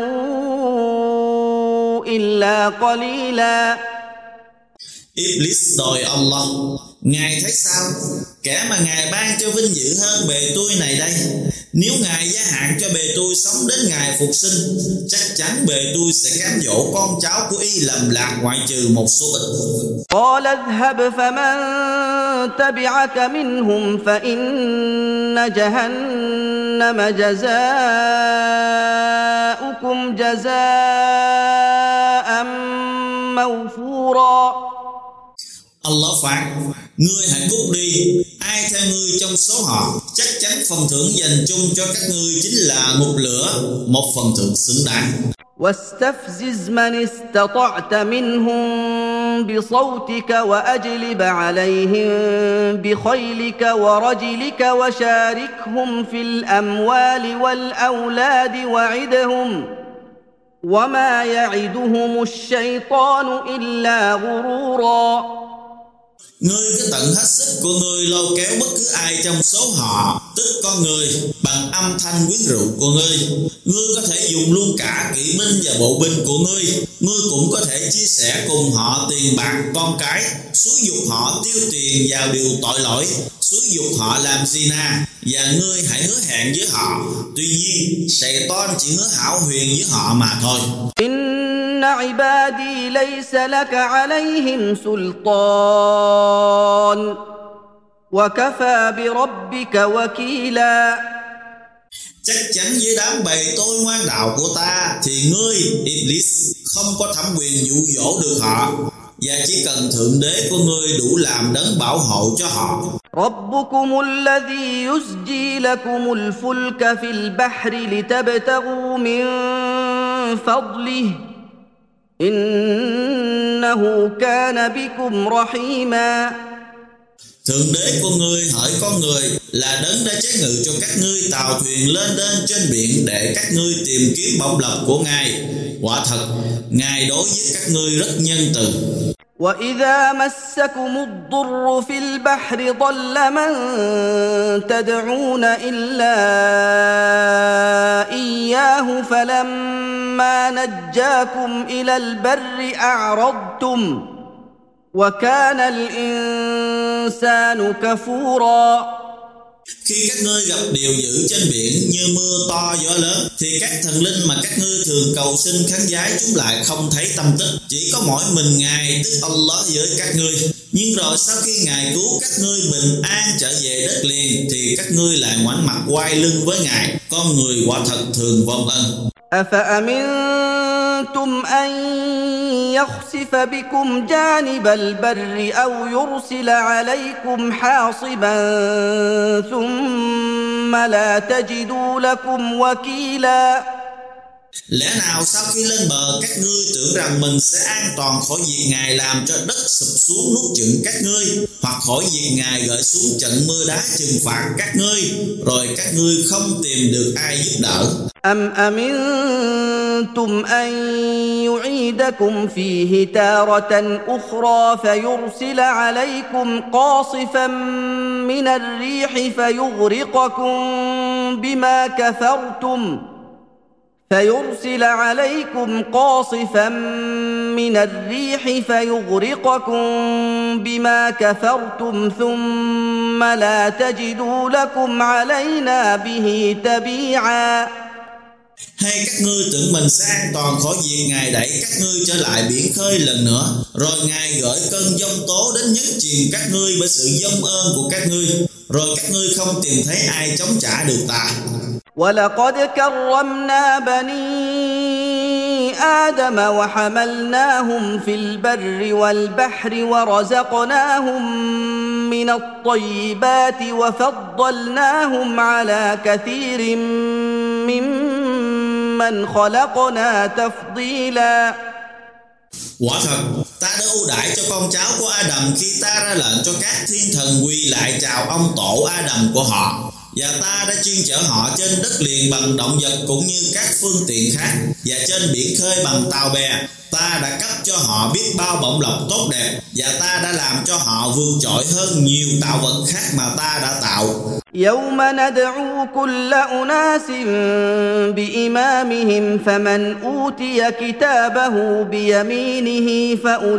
إلا قليلا. Iblis đòi Allah: Ngài thấy sao? Kẻ mà Ngài ban cho vinh dự hơn bề tôi này đây. Nếu Ngài gia hạn cho bề tôi sống đến ngày phục sinh, chắc chắn bề tôi sẽ cám dỗ con cháu của y lầm lạc ngoại trừ một số ít. قال اذهب فمن تبعك منهم فإن جهنم جزاؤكم جزاء موفورا. Allah phán: Ngươi hãy cút đi, ai theo ngươi trong số họ, chắc chắn phần thưởng dành chung cho các ngươi chính là ngục lửa, một phần thưởng xứng đáng. واستفزز من استطعت منهم بصوتك وأجلب عليهم بخيلك ورجلك وشاركهم في الأموال والأولاد وعدهم وما يعدهم الشيطان إلا غرورا. Ngươi cứ tận hết sức của ngươi lôi kéo bất cứ ai trong số họ, tức con người, bằng âm thanh quyến rũ của ngươi. Ngươi có thể dùng luôn cả kỵ binh và bộ binh của ngươi. Ngươi cũng có thể chia sẻ cùng họ tiền bạc, con cái, xúi giục họ tiêu tiền vào điều tội lỗi, xúi giục họ làm zina, và ngươi hãy hứa hẹn với họ. Tuy nhiên, Satan chỉ hứa hão huyền với họ mà thôi. إن عبادي ليس لك عليهم سلطان وكفى بربك وكيلا. Chắc chắn với đám bầy tôi ngoan đạo của ta thì ngươi, Iblis, không có thẩm quyền dụ dỗ được họ, và chỉ cần Thượng Đế của ngươi đủ làm đấng bảo hộ cho họ. ربكم الذي يزجي لكم الفلك في البحر لتبتغوا من فضله إنه كان بكم رحيما. Thượng Đế của ngươi hỡi con người là đấng đã chế ngự cho các ngươi tàu thuyền lên đên trên biển để các ngươi tìm kiếm bổng lộc của Ngài. Quả thật, Ngài đối với các ngươi rất nhân từ. وإذا مسكم الضر في البحر ضل من تدعون إلا إياه فلما نجاكم إلى البر أعرضتم وكان الإنسان كفورا. Khi các ngươi gặp điều dữ trên biển như mưa to gió lớn, thì các thần linh mà các ngươi thường cầu xin khấn vái chúng lại không thấy tâm tích. Chỉ có mỗi mình Ngài tức Allah với các ngươi. Nhưng rồi sau khi Ngài cứu các ngươi bình an trở về đất liền, thì các ngươi lại ngoảnh mặt quay lưng với Ngài. Con người quả thật thường vong ân. أفأمنتم أن يخسف بكم جانب البر أو يرسل عليكم حاصبا ثم لا تجدوا لكم وكيلا. Lẽ nào sau khi lên bờ các ngươi tưởng rằng mình sẽ an toàn khỏi việc Ngài làm cho đất sụp xuống nuốt chửng các ngươi, hoặc khỏi việc Ngài gợi xuống trận mưa đá trừng phạt các ngươi, rồi các ngươi không tìm được ai giúp đỡ. أم أمنتم أن يعيدكم فيه تارة أخرى فيرسل عليكم قاصفا من الريح فيغرقكم بما كفرتم ثم لا تجدوا لكم علينا به تبيعا. Hay các ngươi tưởng mình sẽ an toàn khỏi việc Ngài đẩy các ngươi trở lại biển khơi lần nữa, rồi Ngài gửi cơn giông tố đến nhấn chìm các ngươi bởi sự dông ơn của các ngươi, rồi các ngươi không tìm thấy ai chống trả được ta. وَلَقَدْ كَرَّمْنَا بَنِي آدَمَ وَحَمَلْنَاهُمْ فِي الْبَرِّ وَالْبَحْرِ وَرَزَقْنَاهُمْ مِنَ الطَّيِّبَاتِ وَفَضَّلْنَاهُمْ عَلَى كَثِيرٍ مِّمَّنْ خَلَقْنَا تَفْضِيلًا. Quả thật, ta đã ưu đãi cho con cháu của Adam khi ta ra lệnh cho các thiên thần quỳ lại chào ông tổ Adam của họ. Và ta đã chuyên chở họ trên đất liền bằng động vật cũng như các phương tiện khác, và trên biển khơi bằng tàu bè. Ta đã cấp cho họ biết bao bổng lộc tốt đẹp, và ta đã làm cho họ vượt trội hơn nhiều tạo vật khác mà ta đã tạo. يَوْمَ نَدْعُو كُلَّ أُنَاسٍ بِإِمَامِهِمْ فَمَنْ أُوتِيَ كِتَابَهُ بِيَمِينِهِ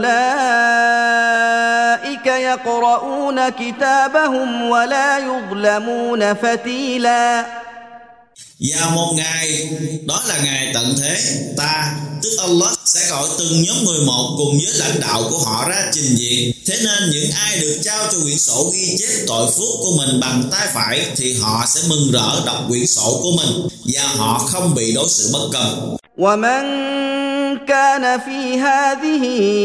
فَأُولَئِكَ يَقْرَؤُونَ كِتَابَهُمْ وَلَا يُظْلَمُونَ فَتِيلًا. Vào một ngày, đó là ngày tận thế, ta, tức Allah, sẽ gọi từng nhóm người một cùng với lãnh đạo của họ ra trình diện. Thế nên những ai được trao cho quyển sổ ghi chép tội phước của mình bằng tay phải thì họ sẽ mừng rỡ đọc quyển sổ của mình, và họ không bị đối xử bất công. وَمَنْ كَانَ فِي هَذِهِ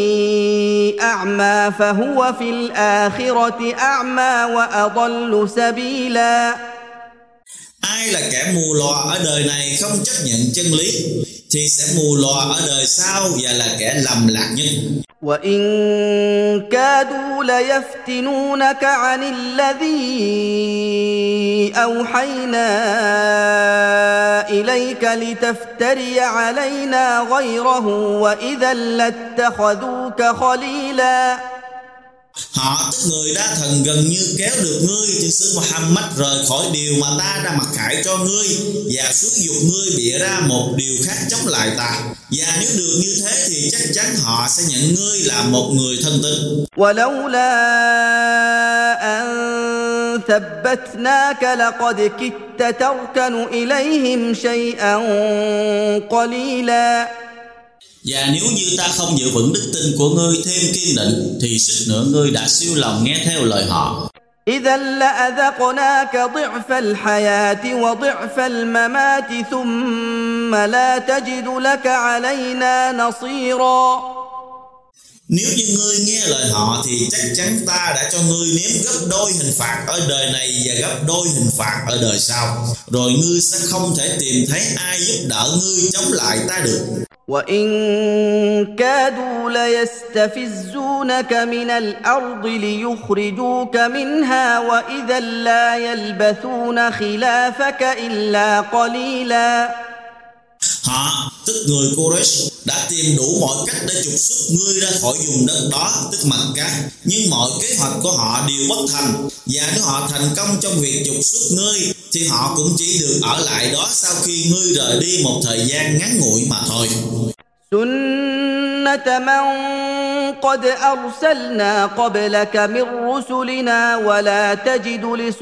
أَعْمَى فَهُوَ فِي الْآخِرَةِ أَعْمَى وَأَضَلُّ سَبِيلًا. Ai là kẻ mù lòa ở đời này không chấp nhận chân lý thì sẽ mù lòa ở đời sau và là kẻ lầm lạc nhất. وَإِن كَادُوا لَيَفْتِنُونَكَ عَنِ الَّذِي أَوْحَيْنَا إِلَيْكَ لِتَفْتَرِيَ عَلَيْنَا غَيْرَهُ وَإِذًا لَاتَّخَذُوكَ خَلِيلًا. Họ tức người đa thần gần như kéo được ngươi thiên sứ Muhammad rời khỏi điều mà ta đã mặc khải cho ngươi, và xúi giục ngươi bịa ra một điều khác chống lại ta. Và nếu được như thế thì chắc chắn họ sẽ nhận ngươi là một người thân tín. وَلَوْلَا أَن ثَبَّتْنَاكَ لَقَدْ كِدتَّ تَرْكَنُ إِلَيْهِمْ شَيْئًا قَلِيلًا. Và nếu như ta không giữ vững đức tin của ngươi thêm kiên định thì suýt nữa ngươi đã siêu lòng nghe theo lời họ. إِذًا لَأَذَقْنَاكَ ضِعْفَ الْحَيَاةِ وَضِعْفَ الْمَمَاتِ ثُمَّ لَا تَجِدُ لَكَ عَلَيْنَا نَصِيرًا. Nếu như ngươi nghe lời họ thì chắc chắn ta đã cho ngươi nếm gấp đôi hình phạt ở đời này và gấp đôi hình phạt ở đời sau. Rồi ngươi sẽ không thể tìm thấy ai giúp đỡ ngươi chống lại ta được. وَإِن كَادُوا لَيَسْتَفِزُّونَكَ مِنَ الْأَرْضِ لِيُخْرِجُوكَ مِنْهَا وَإِذًا لَّا يَلْبَثُونَ خِلَافَكَ إِلَّا قَلِيلًا. Họ, tức người Quraysh, đã tìm đủ mọi cách để trục xuất ngươi ra khỏi vùng đất đó, tức Mecca. Nhưng mọi kế hoạch của họ đều bất thành, và nếu họ thành công trong việc trục xuất ngươi thì họ cũng chỉ được ở lại đó sau khi ngươi rời đi một thời gian ngắn ngủi mà thôi. سُنَّةَ سنة من قد أرسلنا قبلك من رسلنا ولا تجد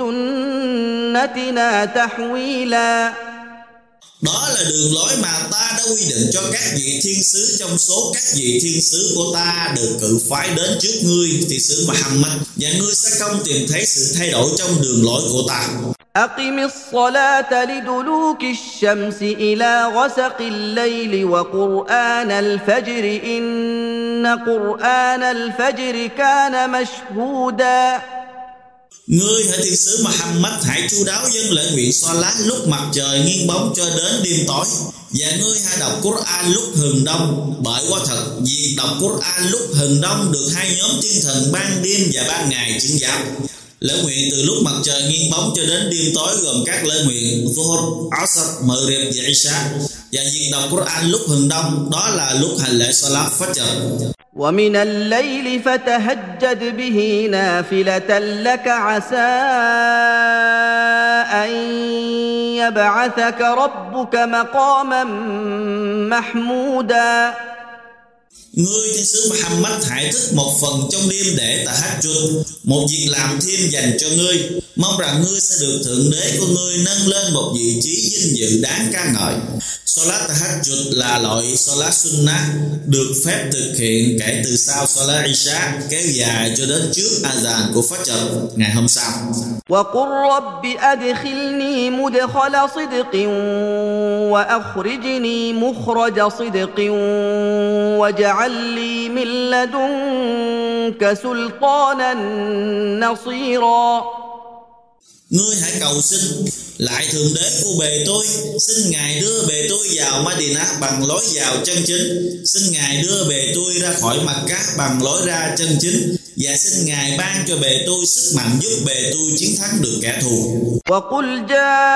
لسنتنا تحويلا. Đó là đường lối mà ta đã quy định cho các vị thiên sứ trong số các vị thiên sứ của ta được cự phái đến trước ngươi, thì sứ Muhammad, và ngươi sẽ không tìm thấy sự thay đổi trong đường lối của ta. أقم الصلاة لدلوك الشمس إلى غسق الليل وقرآن الفجر إن قرآن الفجر كان مشهودا. Ngươi hỡi thiên sứ Muhammad, hãy chu đáo dâng lễ nguyện Salat lúc mặt trời nghiêng bóng cho đến đêm tối, và ngươi hãy đọc Quran lúc hừng đông, bởi quả thật việc đọc Quran lúc hừng đông được hai nhóm thiên thần ban đêm và ban ngày chứng giám. Lễ nguyện từ lúc mặt trời nghiêng bóng cho đến đêm tối gồm các lễ nguyện Zuhr, Asr, Maghrib và Isha, và việc đọc Quran lúc hừng đông đó là lúc hành lễ Salat Fajr. ومن الليل فتهجد به نافلة لك عسى أن يبعثك ربك مقاما محمودا. Ngươi thiên sứ Muhammad, hãy thức một phần trong đêm để tahajjud, một việc làm thêm dành cho ngươi, mong rằng ngươi sẽ được thượng đế của ngươi nâng lên một vị trí vinh dự đáng ca ngợi. Salat tahajjud là loại salat sunnah được phép thực hiện kể từ sau salat Isha, kéo dài cho đến trước azan của Fajr ngày hôm sau. وقل رب أدخلني مدخل صدق وأخرجني مخرج صدق واجعل لي من لدنك سلطانا نصيرا. Ngươi hãy cầu xin lại thượng đế của bề tôi, xin Ngài đưa bề tôi vào Madinah bằng lối vào chân chính, xin Ngài đưa bề tôi ra khỏi Makkah bằng lối ra chân chính, và xin Ngài ban cho bề tôi sức mạnh giúp bề tôi chiến thắng được kẻ thù. وقل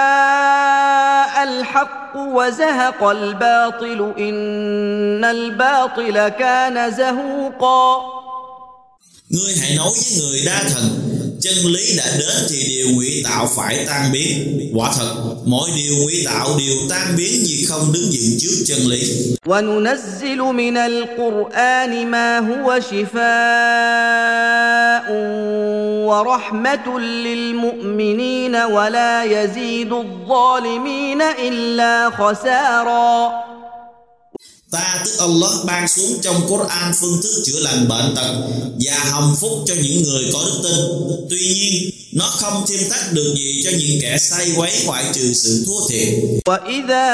جاء الحق وزهق الباطل إن الباطل كان زهوقا. Ngươi hãy nói với người đa thần, chân lý đã đến thì điều ngụy tạo phải tan biến. Quả thật, mọi điều ngụy tạo đều tan biến vì không đứng vững trước chân lý. وَنُنَزِّلُ مِنَ الْقُرْآنِ مَا هُوَ شِفَاءٌ وَرَحْمَةٌ لِّلْمُؤْمِنِينَ وَلَا يَزِيدُ الظَّالِمِينَ إِلَّا خَسَارًا. Ta tức Allah ban xuống trong Quran phương thức chữa lành bệnh tật và hồng phúc cho những người có đức tin. Tuy nhiên, nó không thêm thắt được gì cho những kẻ say quấy ngoại trừ sự thua thiệt. وَإِذَا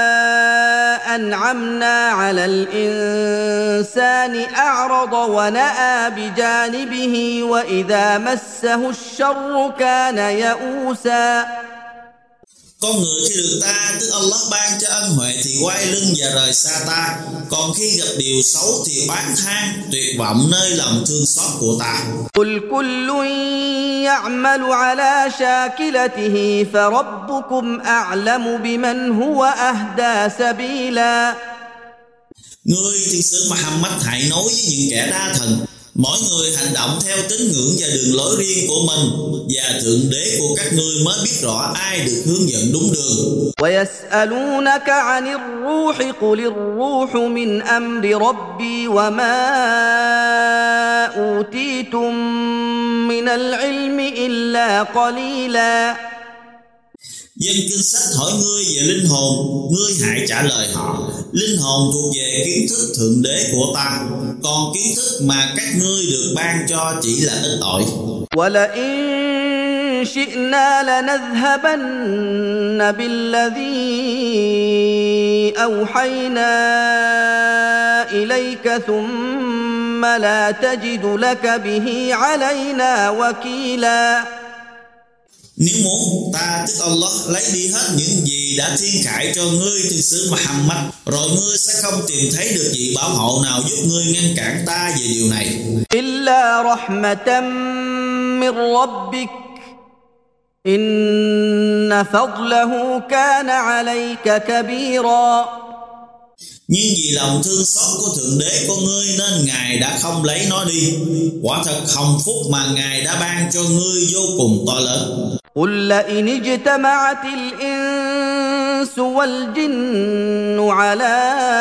أَنْعَمْنَا عَلَى الْإِنسَانِ أَعْرَضَ وَنَأَىٰ بِجَانِبِهِ وَإِذَا مَسَّهُ الشَّرُّ كَانَ يَئُوسًا. Con người khi được ta tức Allah ban cho ân huệ thì quay lưng và rời xa ta, còn khi gặp điều xấu thì oán than tuyệt vọng nơi lòng thương xót của ta. قُلْ كُلٌّ يَعْمَلُ عَلَى شَاكِلَتِهِ فَرَبُّكُمْ أَعْلَمُ بِمَنْ هُوَ أَهْدَىٰ سَبِيلًا. Ngươi thiên sứ Muhammad, hãy nói với những kẻ đa thần, mỗi người hành động theo tín ngưỡng và đường lối riêng của mình, và thượng đế của các ngươi mới biết rõ ai được hướng dẫn đúng đường. وَيَسْأَلُونَكَ عَنِ الرُّوحِ قُلِ الرُّوحُ مِنْ أَمْرِ رَبِّي وَمَا أُوتِيتُم مِّنَ الْعِلْمِ إِلَّا قَلِيلًا. Dân kinh sách hỏi ngươi về linh hồn, ngươi hãy trả lời họ, linh hồn thuộc về kiến thức thượng đế của ta, còn kiến thức mà các ngươi được ban cho chỉ là ít ỏi. وَلَئِن شِئْنَا لَنَذْهَبَنَّ بِالَّذِي أَوْحَيْنَا إِلَيْكَ ثُمَّ لَا تَجِدُ لَكَ بِهِ عَلَيْنَا وَكِيلًا. Nếu muốn, ta tức Allah lấy đi hết những gì đã thiên khải cho ngươi thiên sứ Muhammad, rồi ngươi sẽ không tìm thấy được vị bảo hộ nào giúp ngươi ngăn cản ta về điều này. إِلَّا رَحْمَةً مِّن رَّبِّكَ إِنَّ فَضْلَهُ كَانَ عَلَيْكَ كَبِيرًا. Nhưng vì lòng thương xót của thượng đế của ngươi nên Ngài đã không lấy nó đi. Quả thật hồng phúc mà Ngài đã ban cho ngươi vô cùng to lớn. قُل لَّئِنِ اجْتَمَعَتِ الْإِنسَانُ الإنس والجن على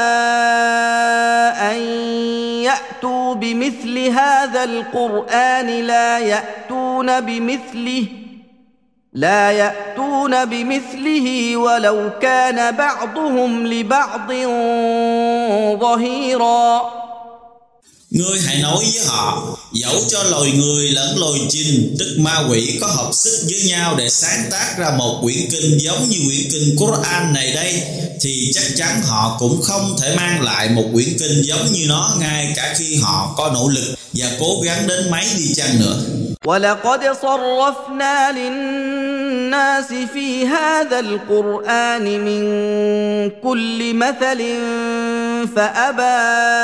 أن يأتوا بمثل هذا القرآن لا يأتون بمثله ولو كان بعضهم لبعض ظهيرا. Ngươi hãy nói với họ, dẫu cho loài người lẫn loài jinn, tức ma quỷ, có hợp sức với nhau để sáng tác ra một quyển kinh giống như quyển kinh Quran này đây, thì chắc chắn họ cũng không thể mang lại một quyển kinh giống như nó, ngay cả khi họ có nỗ lực và cố gắng đến mấy đi chăng nữa. وَلَقَدْ صَرَّفْنَا لِلنَّاسِ فِي هَذَا الْقُرْآنِ مِنْ كُلِّ مَثَلٍ فَأَبَى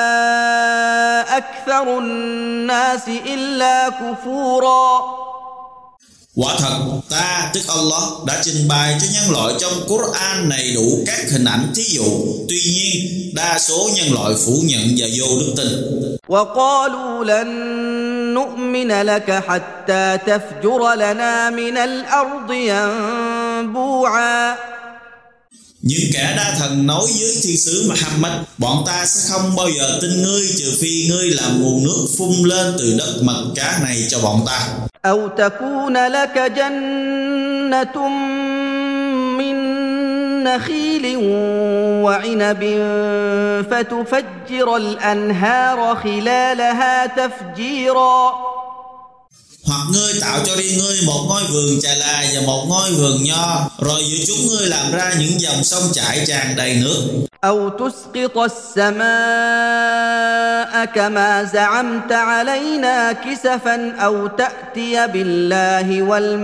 أَكْثَرُ النَّاسِ إِلَّا كُفُورًا. Quả thật, ta tức Allah đã trình bày cho nhân loại trong Quran này đủ các hình ảnh thí dụ. Tuy nhiên, đa số nhân loại phủ nhận và vô đức tin. وَقَالُوا لَن نُؤْمِنَ لَكَ حَتَّى تَفْجُرَ لَنَا مِنَ الْأَرْضِ يَنبُوعًا. Những kẻ đa thần nói với thiên sứ Muhammad, bọn ta sẽ không bao giờ tin ngươi trừ phi ngươi làm nguồn nước phun lên từ đất mật cá này cho bọn ta. أَوْ تَكُونَ لَكَ جَنَّةٌ مِّن نَخِيلٍ وَعِنَبٍ فَتُفَجِّرَ الْأَنْهَارَ خِلَالَهَا تَفْجِيرًا. Hoặc ngươi tạo cho riêng ngươi một ngôi vườn chà là và một ngôi vườn nho, rồi giữa chúng ngươi làm ra những dòng sông chảy tràn đầy nước. أَوْ تُسْقِطَ السَّمَاءَ كَمَا زَعَمْتَ عَلَيْنَا كِسَفًا أَوْ تَأْتِيَ بِاللَّهِ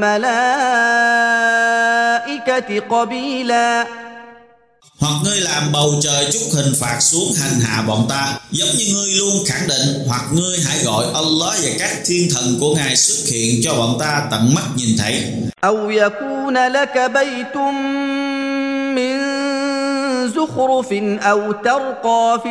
وَالْمَلَائِكَةِ قَبِيلًا. Hoặc ngươi làm bầu trời chút hình phạt xuống hành hạ bọn ta, giống như ngươi luôn khẳng định, hoặc ngươi hãy gọi Allah và các thiên thần của Ngài xuất hiện cho bọn ta tận mắt nhìn thấy. أَوْ يَكُونَ لَكَ بَيْتٌ مِّن زُخْرُفٍ أَوْ تَرْقَىٰ فِي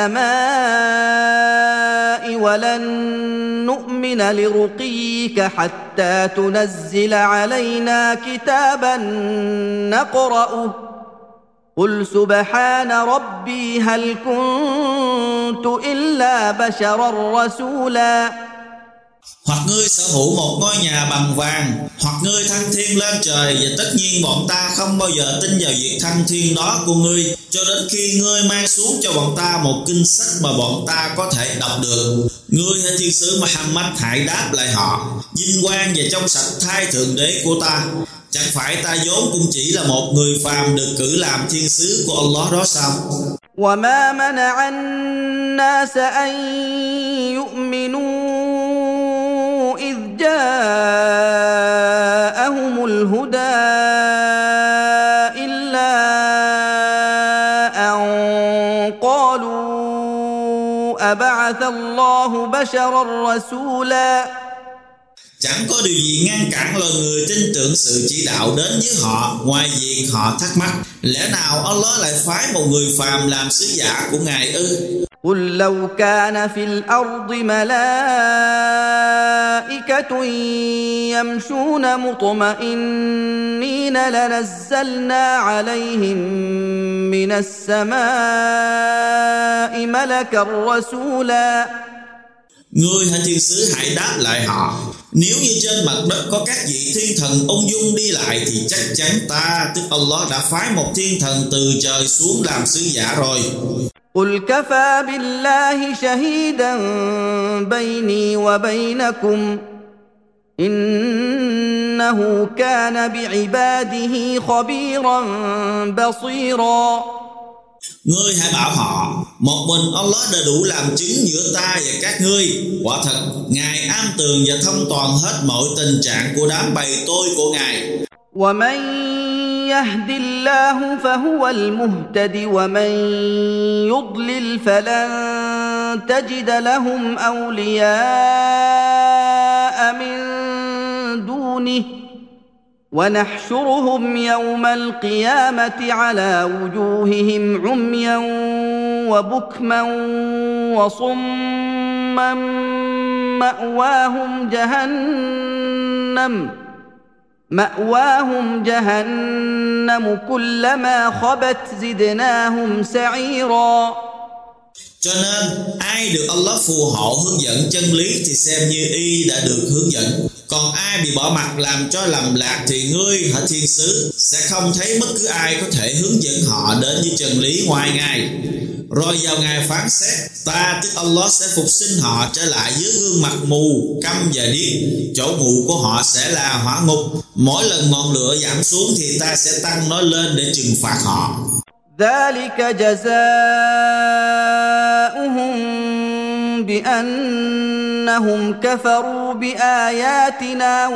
السَّمَاءِ وَلَن نُّؤْمِنَ لِرُقِيِّكَ حَتَّىٰ تُنَزِّلَ عَلَيْنَا كِتَابًا نَّقْرَؤُهُ قُلْ سُبْحَانَ رَبِّي هَلْ كُنتُ إِلَّا بَشَرًا رَّسُولًا. Hoặc ngươi sở hữu một ngôi nhà bằng vàng, hoặc ngươi thăng thiên lên trời, và tất nhiên bọn ta không bao giờ tin vào việc thăng thiên đó của ngươi, cho đến khi ngươi mang xuống cho bọn ta một kinh sách mà bọn ta có thể đọc được. Ngươi hay thiên sứ Muhammad hãy đáp lại họ, vinh quang và trong sạch thay thượng đế của ta. Chẳng phải ta vốn cũng chỉ là một người phàm được cử làm thiên sứ của Allah đó sao? وَمَا مَنَعَ النَّاسَ أَن يُؤْمِنُوا إِذْ جَاءَهُمُ الْهُدَىٰ إِلَّا أَن قَالُوا أَبَعَثَ اللَّهُ بَشَرًا رَّسُولًا. Chẳng có điều gì ngăn cản loài người tin tưởng sự chỉ đạo đến với họ, ngoài việc họ thắc mắc, lẽ nào Allah lại phái một người phàm làm sứ giả của Ngài ư? قُل لَّوْ كَانَ فِي الْأَرْضِ مَلَائِكَةٌ يَمْشُونَ مُطْمَئِنِّينَ لَنَزَّلْنَا عَلَيْهِم مِّنَ السَّمَاءِ مَلَكًا رَّسُولًا. Ngươi hay thiên sứ hãy đáp lại họ, nếu như trên mặt đất có các vị thiên thần ung dung đi lại thì chắc chắn ta tức Allah đã phái một thiên thần từ trời xuống làm sứ giả rồi. قُلْ كَفَىٰ بِاللَّهِ شَهِيدًا بَيْنِي وَبَيْنَكُمْ إِنَّهُ كَانَ بِعِبَادِهِ خَبِيرًا بَصِيرًا. Ngươi hãy bảo họ, một mình Allah đã đủ làm chứng giữa ta và các ngươi. Quả thật, Ngài am tường và thông toàn hết mọi tình trạng của đám bầy tôi của Ngài. وَمَن يَهْدِ اللَّهُ فَهُوَ الْمُهْتَدِ وَمَن يُضْلِلْ فَلَن تَجِدَ لَهُمْ أَوْلِيَاءَ مِن دُونِهِ وَنَحْشُرُهُمْ يَوْمَ الْقِيَامَةِ عَلَىٰ وُجُوهِهِمْ عُمْيًا وَبُكْمًا وَصُمًّا مَّأْوَاهُمْ جَهَنَّمُ جهنم كلما خبت زدناهم سعيرا. Cho nên ai được Allah phù hộ hướng dẫn chân lý thì xem như y đã được hướng dẫn. Còn ai bị bỏ mặc làm cho lầm lạc thì ngươi hỡi thiên sứ sẽ không thấy bất cứ ai có thể hướng dẫn họ đến với chân lý ngoài Ngài. Rồi vào ngày phán xét, ta tức Allah sẽ phục sinh họ trở lại dưới gương mặt mù, câm và điếc. Chỗ ngụ của họ sẽ là hỏa ngục. Mỗi lần ngọn lửa giảm xuống thì ta sẽ tăng nó lên để trừng phạt họ. ذلك جزاؤهم بأنهم كفروا بآياتنا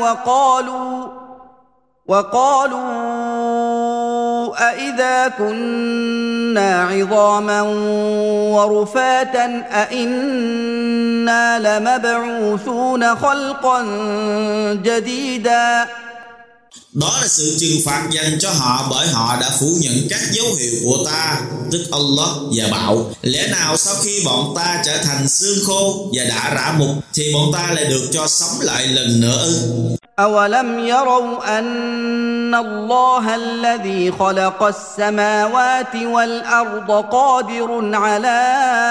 وقالوا أإذا كنا عظاما ورفاتا أإنا لمبعوثون خلقا جديدا. Đó là sự trừng phạt dành cho họ bởi họ đã phủ nhận các dấu hiệu của ta, tức Allah, và bảo: lẽ nào sau khi bọn ta trở thành xương khô và đã rã mục thì bọn ta lại được cho sống lại lần nữa ư? أولم يروا أن الله الذي خلق السماوات والأرض قادر على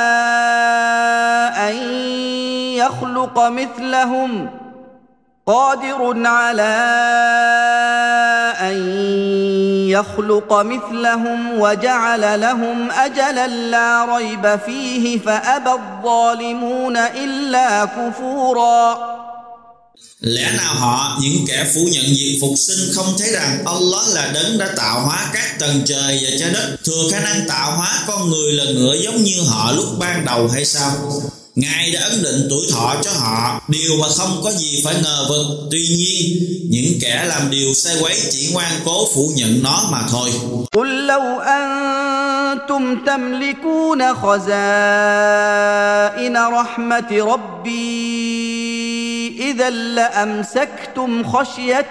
أن يخلق مثلهم وجعل لهم أجلا لا ريب فيه فأبى الظالمون إلا كفورا. Lẽ nào họ, những kẻ phủ nhận việc phục sinh, không thấy rằng Allah là đấng đã tạo hóa các tầng trời và trái đất, thừa khả năng tạo hóa con người lần nữa giống như họ lúc ban đầu hay sao? Ngài đã ấn định tuổi thọ cho họ, điều mà không có gì phải ngờ vực. Tuy nhiên, những kẻ làm điều sai quấy chỉ ngoan cố phủ nhận nó mà thôi. قل لو أنتم تملكون خزائن رحمة ربي إذا لأمسكتم خشية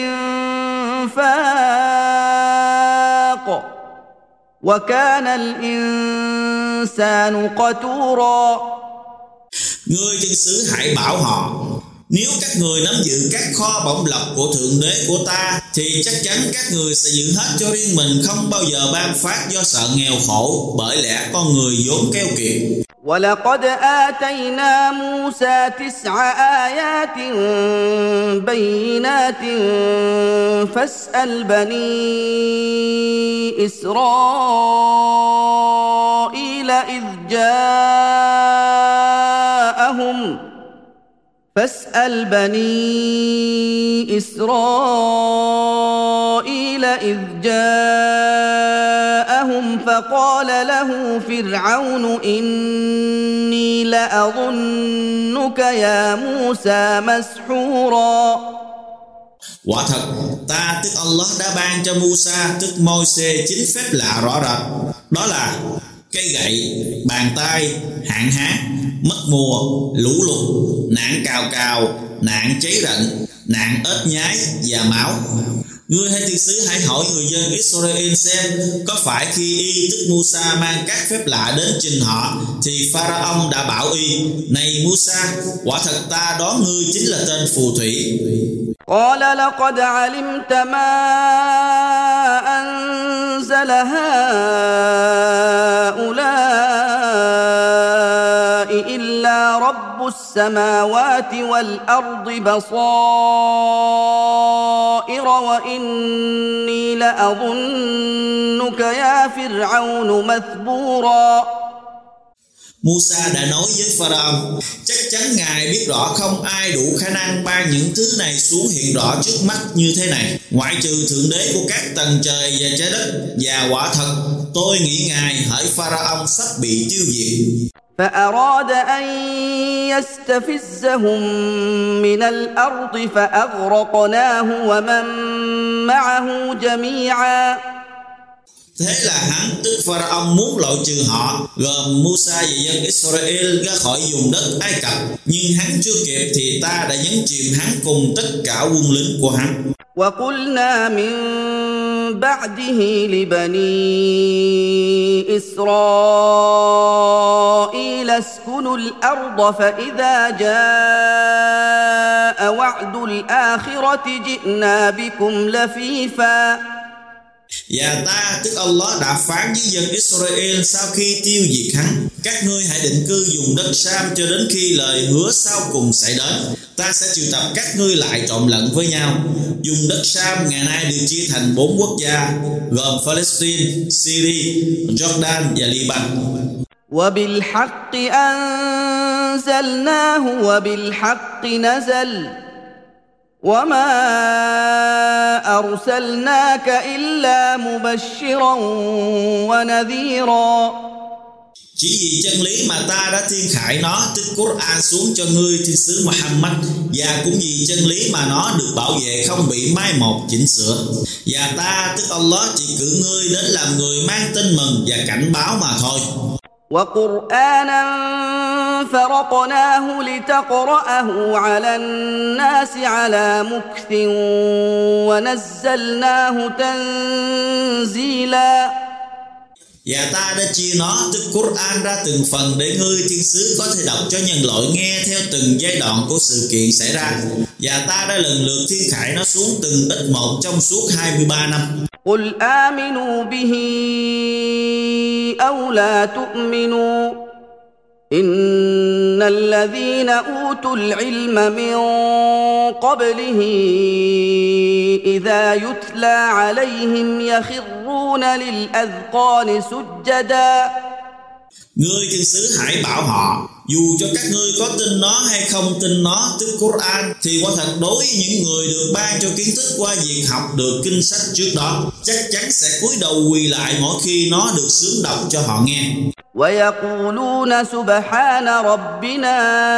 الإنفاق وكان الإنسان قتورا. Ngươi thiên sứ hãy bảo họ: nếu các người nắm giữ các kho bổng lộc của Thượng Đế của ta thì chắc chắn các người sẽ giữ hết cho riêng mình, không bao giờ ban phát do sợ nghèo khổ, bởi lẽ con người vốn keo kiệt. وَلَقَدْ آتَيْنَا مُوسَى 9 آيَاتٍ بَيِّنَاتٍ فَاسْأَلْ بَنِي إِسْرَائِيلَ إذ جاءهم فقال له فرعون إني لأظنك يا موسى مسحورا. Quả thật, ta tức Allah đã ban cho Musa tức Môi-se 9 phép lạ rõ rệt. Đó là cây gậy, bàn tay, hạn hán, mất mùa, lũ lụt, nạn cào cào, nạn cháy rận, nạn ếch nhái và máu. Ngươi hay thiên sứ hãy hỏi người dân Israel xem có phải khi y tức Musa mang các phép lạ đến trình họ thì Pharaoh đã bảo y: này Musa, quả thật ta đoán ngươi chính là tên phù thủy. قال لقد علمت ما أنزل هؤلاء إلا رب السماوات والأرض بصائر وإني لأظنك يا فرعون مثبورا. Musa đã nói với Pharaoh: chắc chắn Ngài biết rõ không ai đủ khả năng ban những thứ này xuống hiện rõ trước mắt như thế này, ngoại trừ Thượng Đế của các tầng trời và trái đất, và quả thật tôi nghĩ Ngài hỡi Pharaoh sắp bị tiêu diệt. فأراد أن يستفزهم من الأرض فأغرقناه ومن معه جميعا. Thế là hắn tức Pharaoh muốn loại trừ họ, gồm Musa và dân Israel ra khỏi vùng đất Ai Cập, nhưng hắn chưa kịp thì ta đã nhấn chìm hắn cùng tất cả quân lính của hắn. وقلنا من بعده لبني إسرائيل اسكنوا الأرض فإذا جاء وعد الآخرة جئنا بكم لفيفا. Và ta, tức Allah, đã phán với dân Israel sau khi tiêu diệt hắn: các ngươi hãy định cư vùng đất Sam cho đến khi lời hứa sau cùng xảy đến. Ta sẽ triệu tập các ngươi lại trộn lẫn với nhau. Vùng đất Sam ngày nay được chia thành 4 quốc gia gồm Palestine, Syria, Jordan và Liban. وبالحق أنزلناه وبالحق نزل وما أرسلناك إلا مبشرا ونذيرا. Chỉ vì chân lý mà ta đã thiên khải nó, tức Quran, xuống cho ngươi thiên sứ Muhammad, và cũng vì chân lý mà nó được bảo vệ không bị mai một chỉnh sửa. Và ta, tức Allah, chỉ cử ngươi đến làm người mang tin mừng và cảnh báo mà thôi. وقرآنا فرقناه لتقرأه على الناس على مكث ونزلناه تنزيلا. Và ta đã chia nó, tức Quran, ra từng phần để ngươi thiên sứ có thể đọc cho nhân loại nghe theo từng giai đoạn của sự kiện xảy ra. Và ta đã lần lượt thiên khải nó xuống từng ít một trong suốt 23 năm. قل آمنوا به أو لا تؤمنوا إن الذين أوتوا العلم من قبله إذا يتلى عليهم يخرون للأذقان سجدا. Ngươi thiên sứ hãy bảo họ, dù cho các ngươi có tin nó hay không tin nó, tức Quran, thì quả thật đối với những người được ban cho kiến thức qua việc học được kinh sách trước đó, chắc chắn sẽ cúi đầu quỳ lại mỗi khi nó được xướng đọc cho họ nghe. ويقولون سبحان ربنا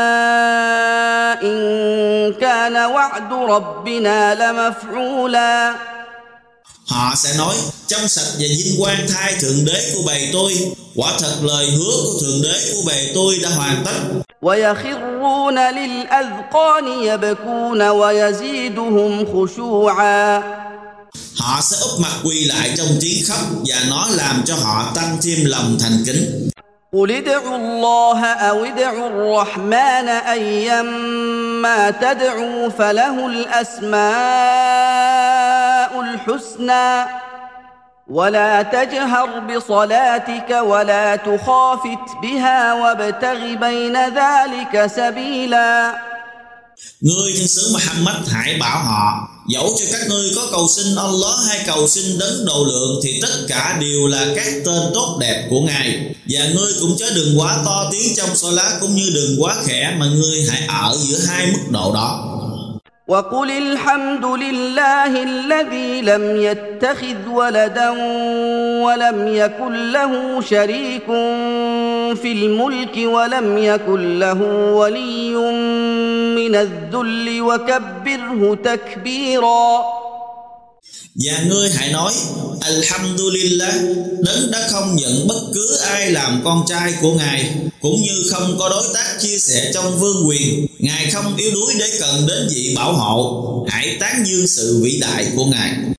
إن كان وعد ربنا لمفعولا. Họ sẽ nói: trong sạch và vinh quang thay thượng đế của bầy tôi, quả thật lời hứa của thượng đế của bầy tôi đã hoàn tất. ويخرون للأذقان يبكون ويزيدهم خشوعا. Họ sẽ úp mặt quỳ lại trong tiếng khóc, và nó làm cho họ tăng thêm lòng thành kính. قل ادعوا الله أو ادعوا الرحمن أيما تدعوا فله الأسماء الحسنى ولا تجهر بصلاتك ولا تخافت بها وابتغ بين ذلك سبيلا. Ngươi thiên sứ Muhammad hãy bảo họ, dẫu cho các ngươi có cầu xin Allah hay cầu xin đấng độ lượng thì tất cả đều là các tên tốt đẹp của Ngài. Và ngươi cũng chớ đừng quá to tiếng trong Salat, cũng như đừng quá khẽ, mà ngươi hãy ở giữa hai mức độ đó. وقل الحمد لله الذي لم يتخذ ولدا ولم يكن له شريك في الملك ولم يكن له ولي من الذل وكبره تكبيرا. Và ngươi hãy nói: Alhamdulillah, đấng đã không nhận bất cứ ai làm con trai của Ngài, cũng như không có đối tác chia sẻ trong vương quyền. Ngài không yếu đuối để cần đến vị bảo hộ. Hãy tán dương sự vĩ đại của Ngài.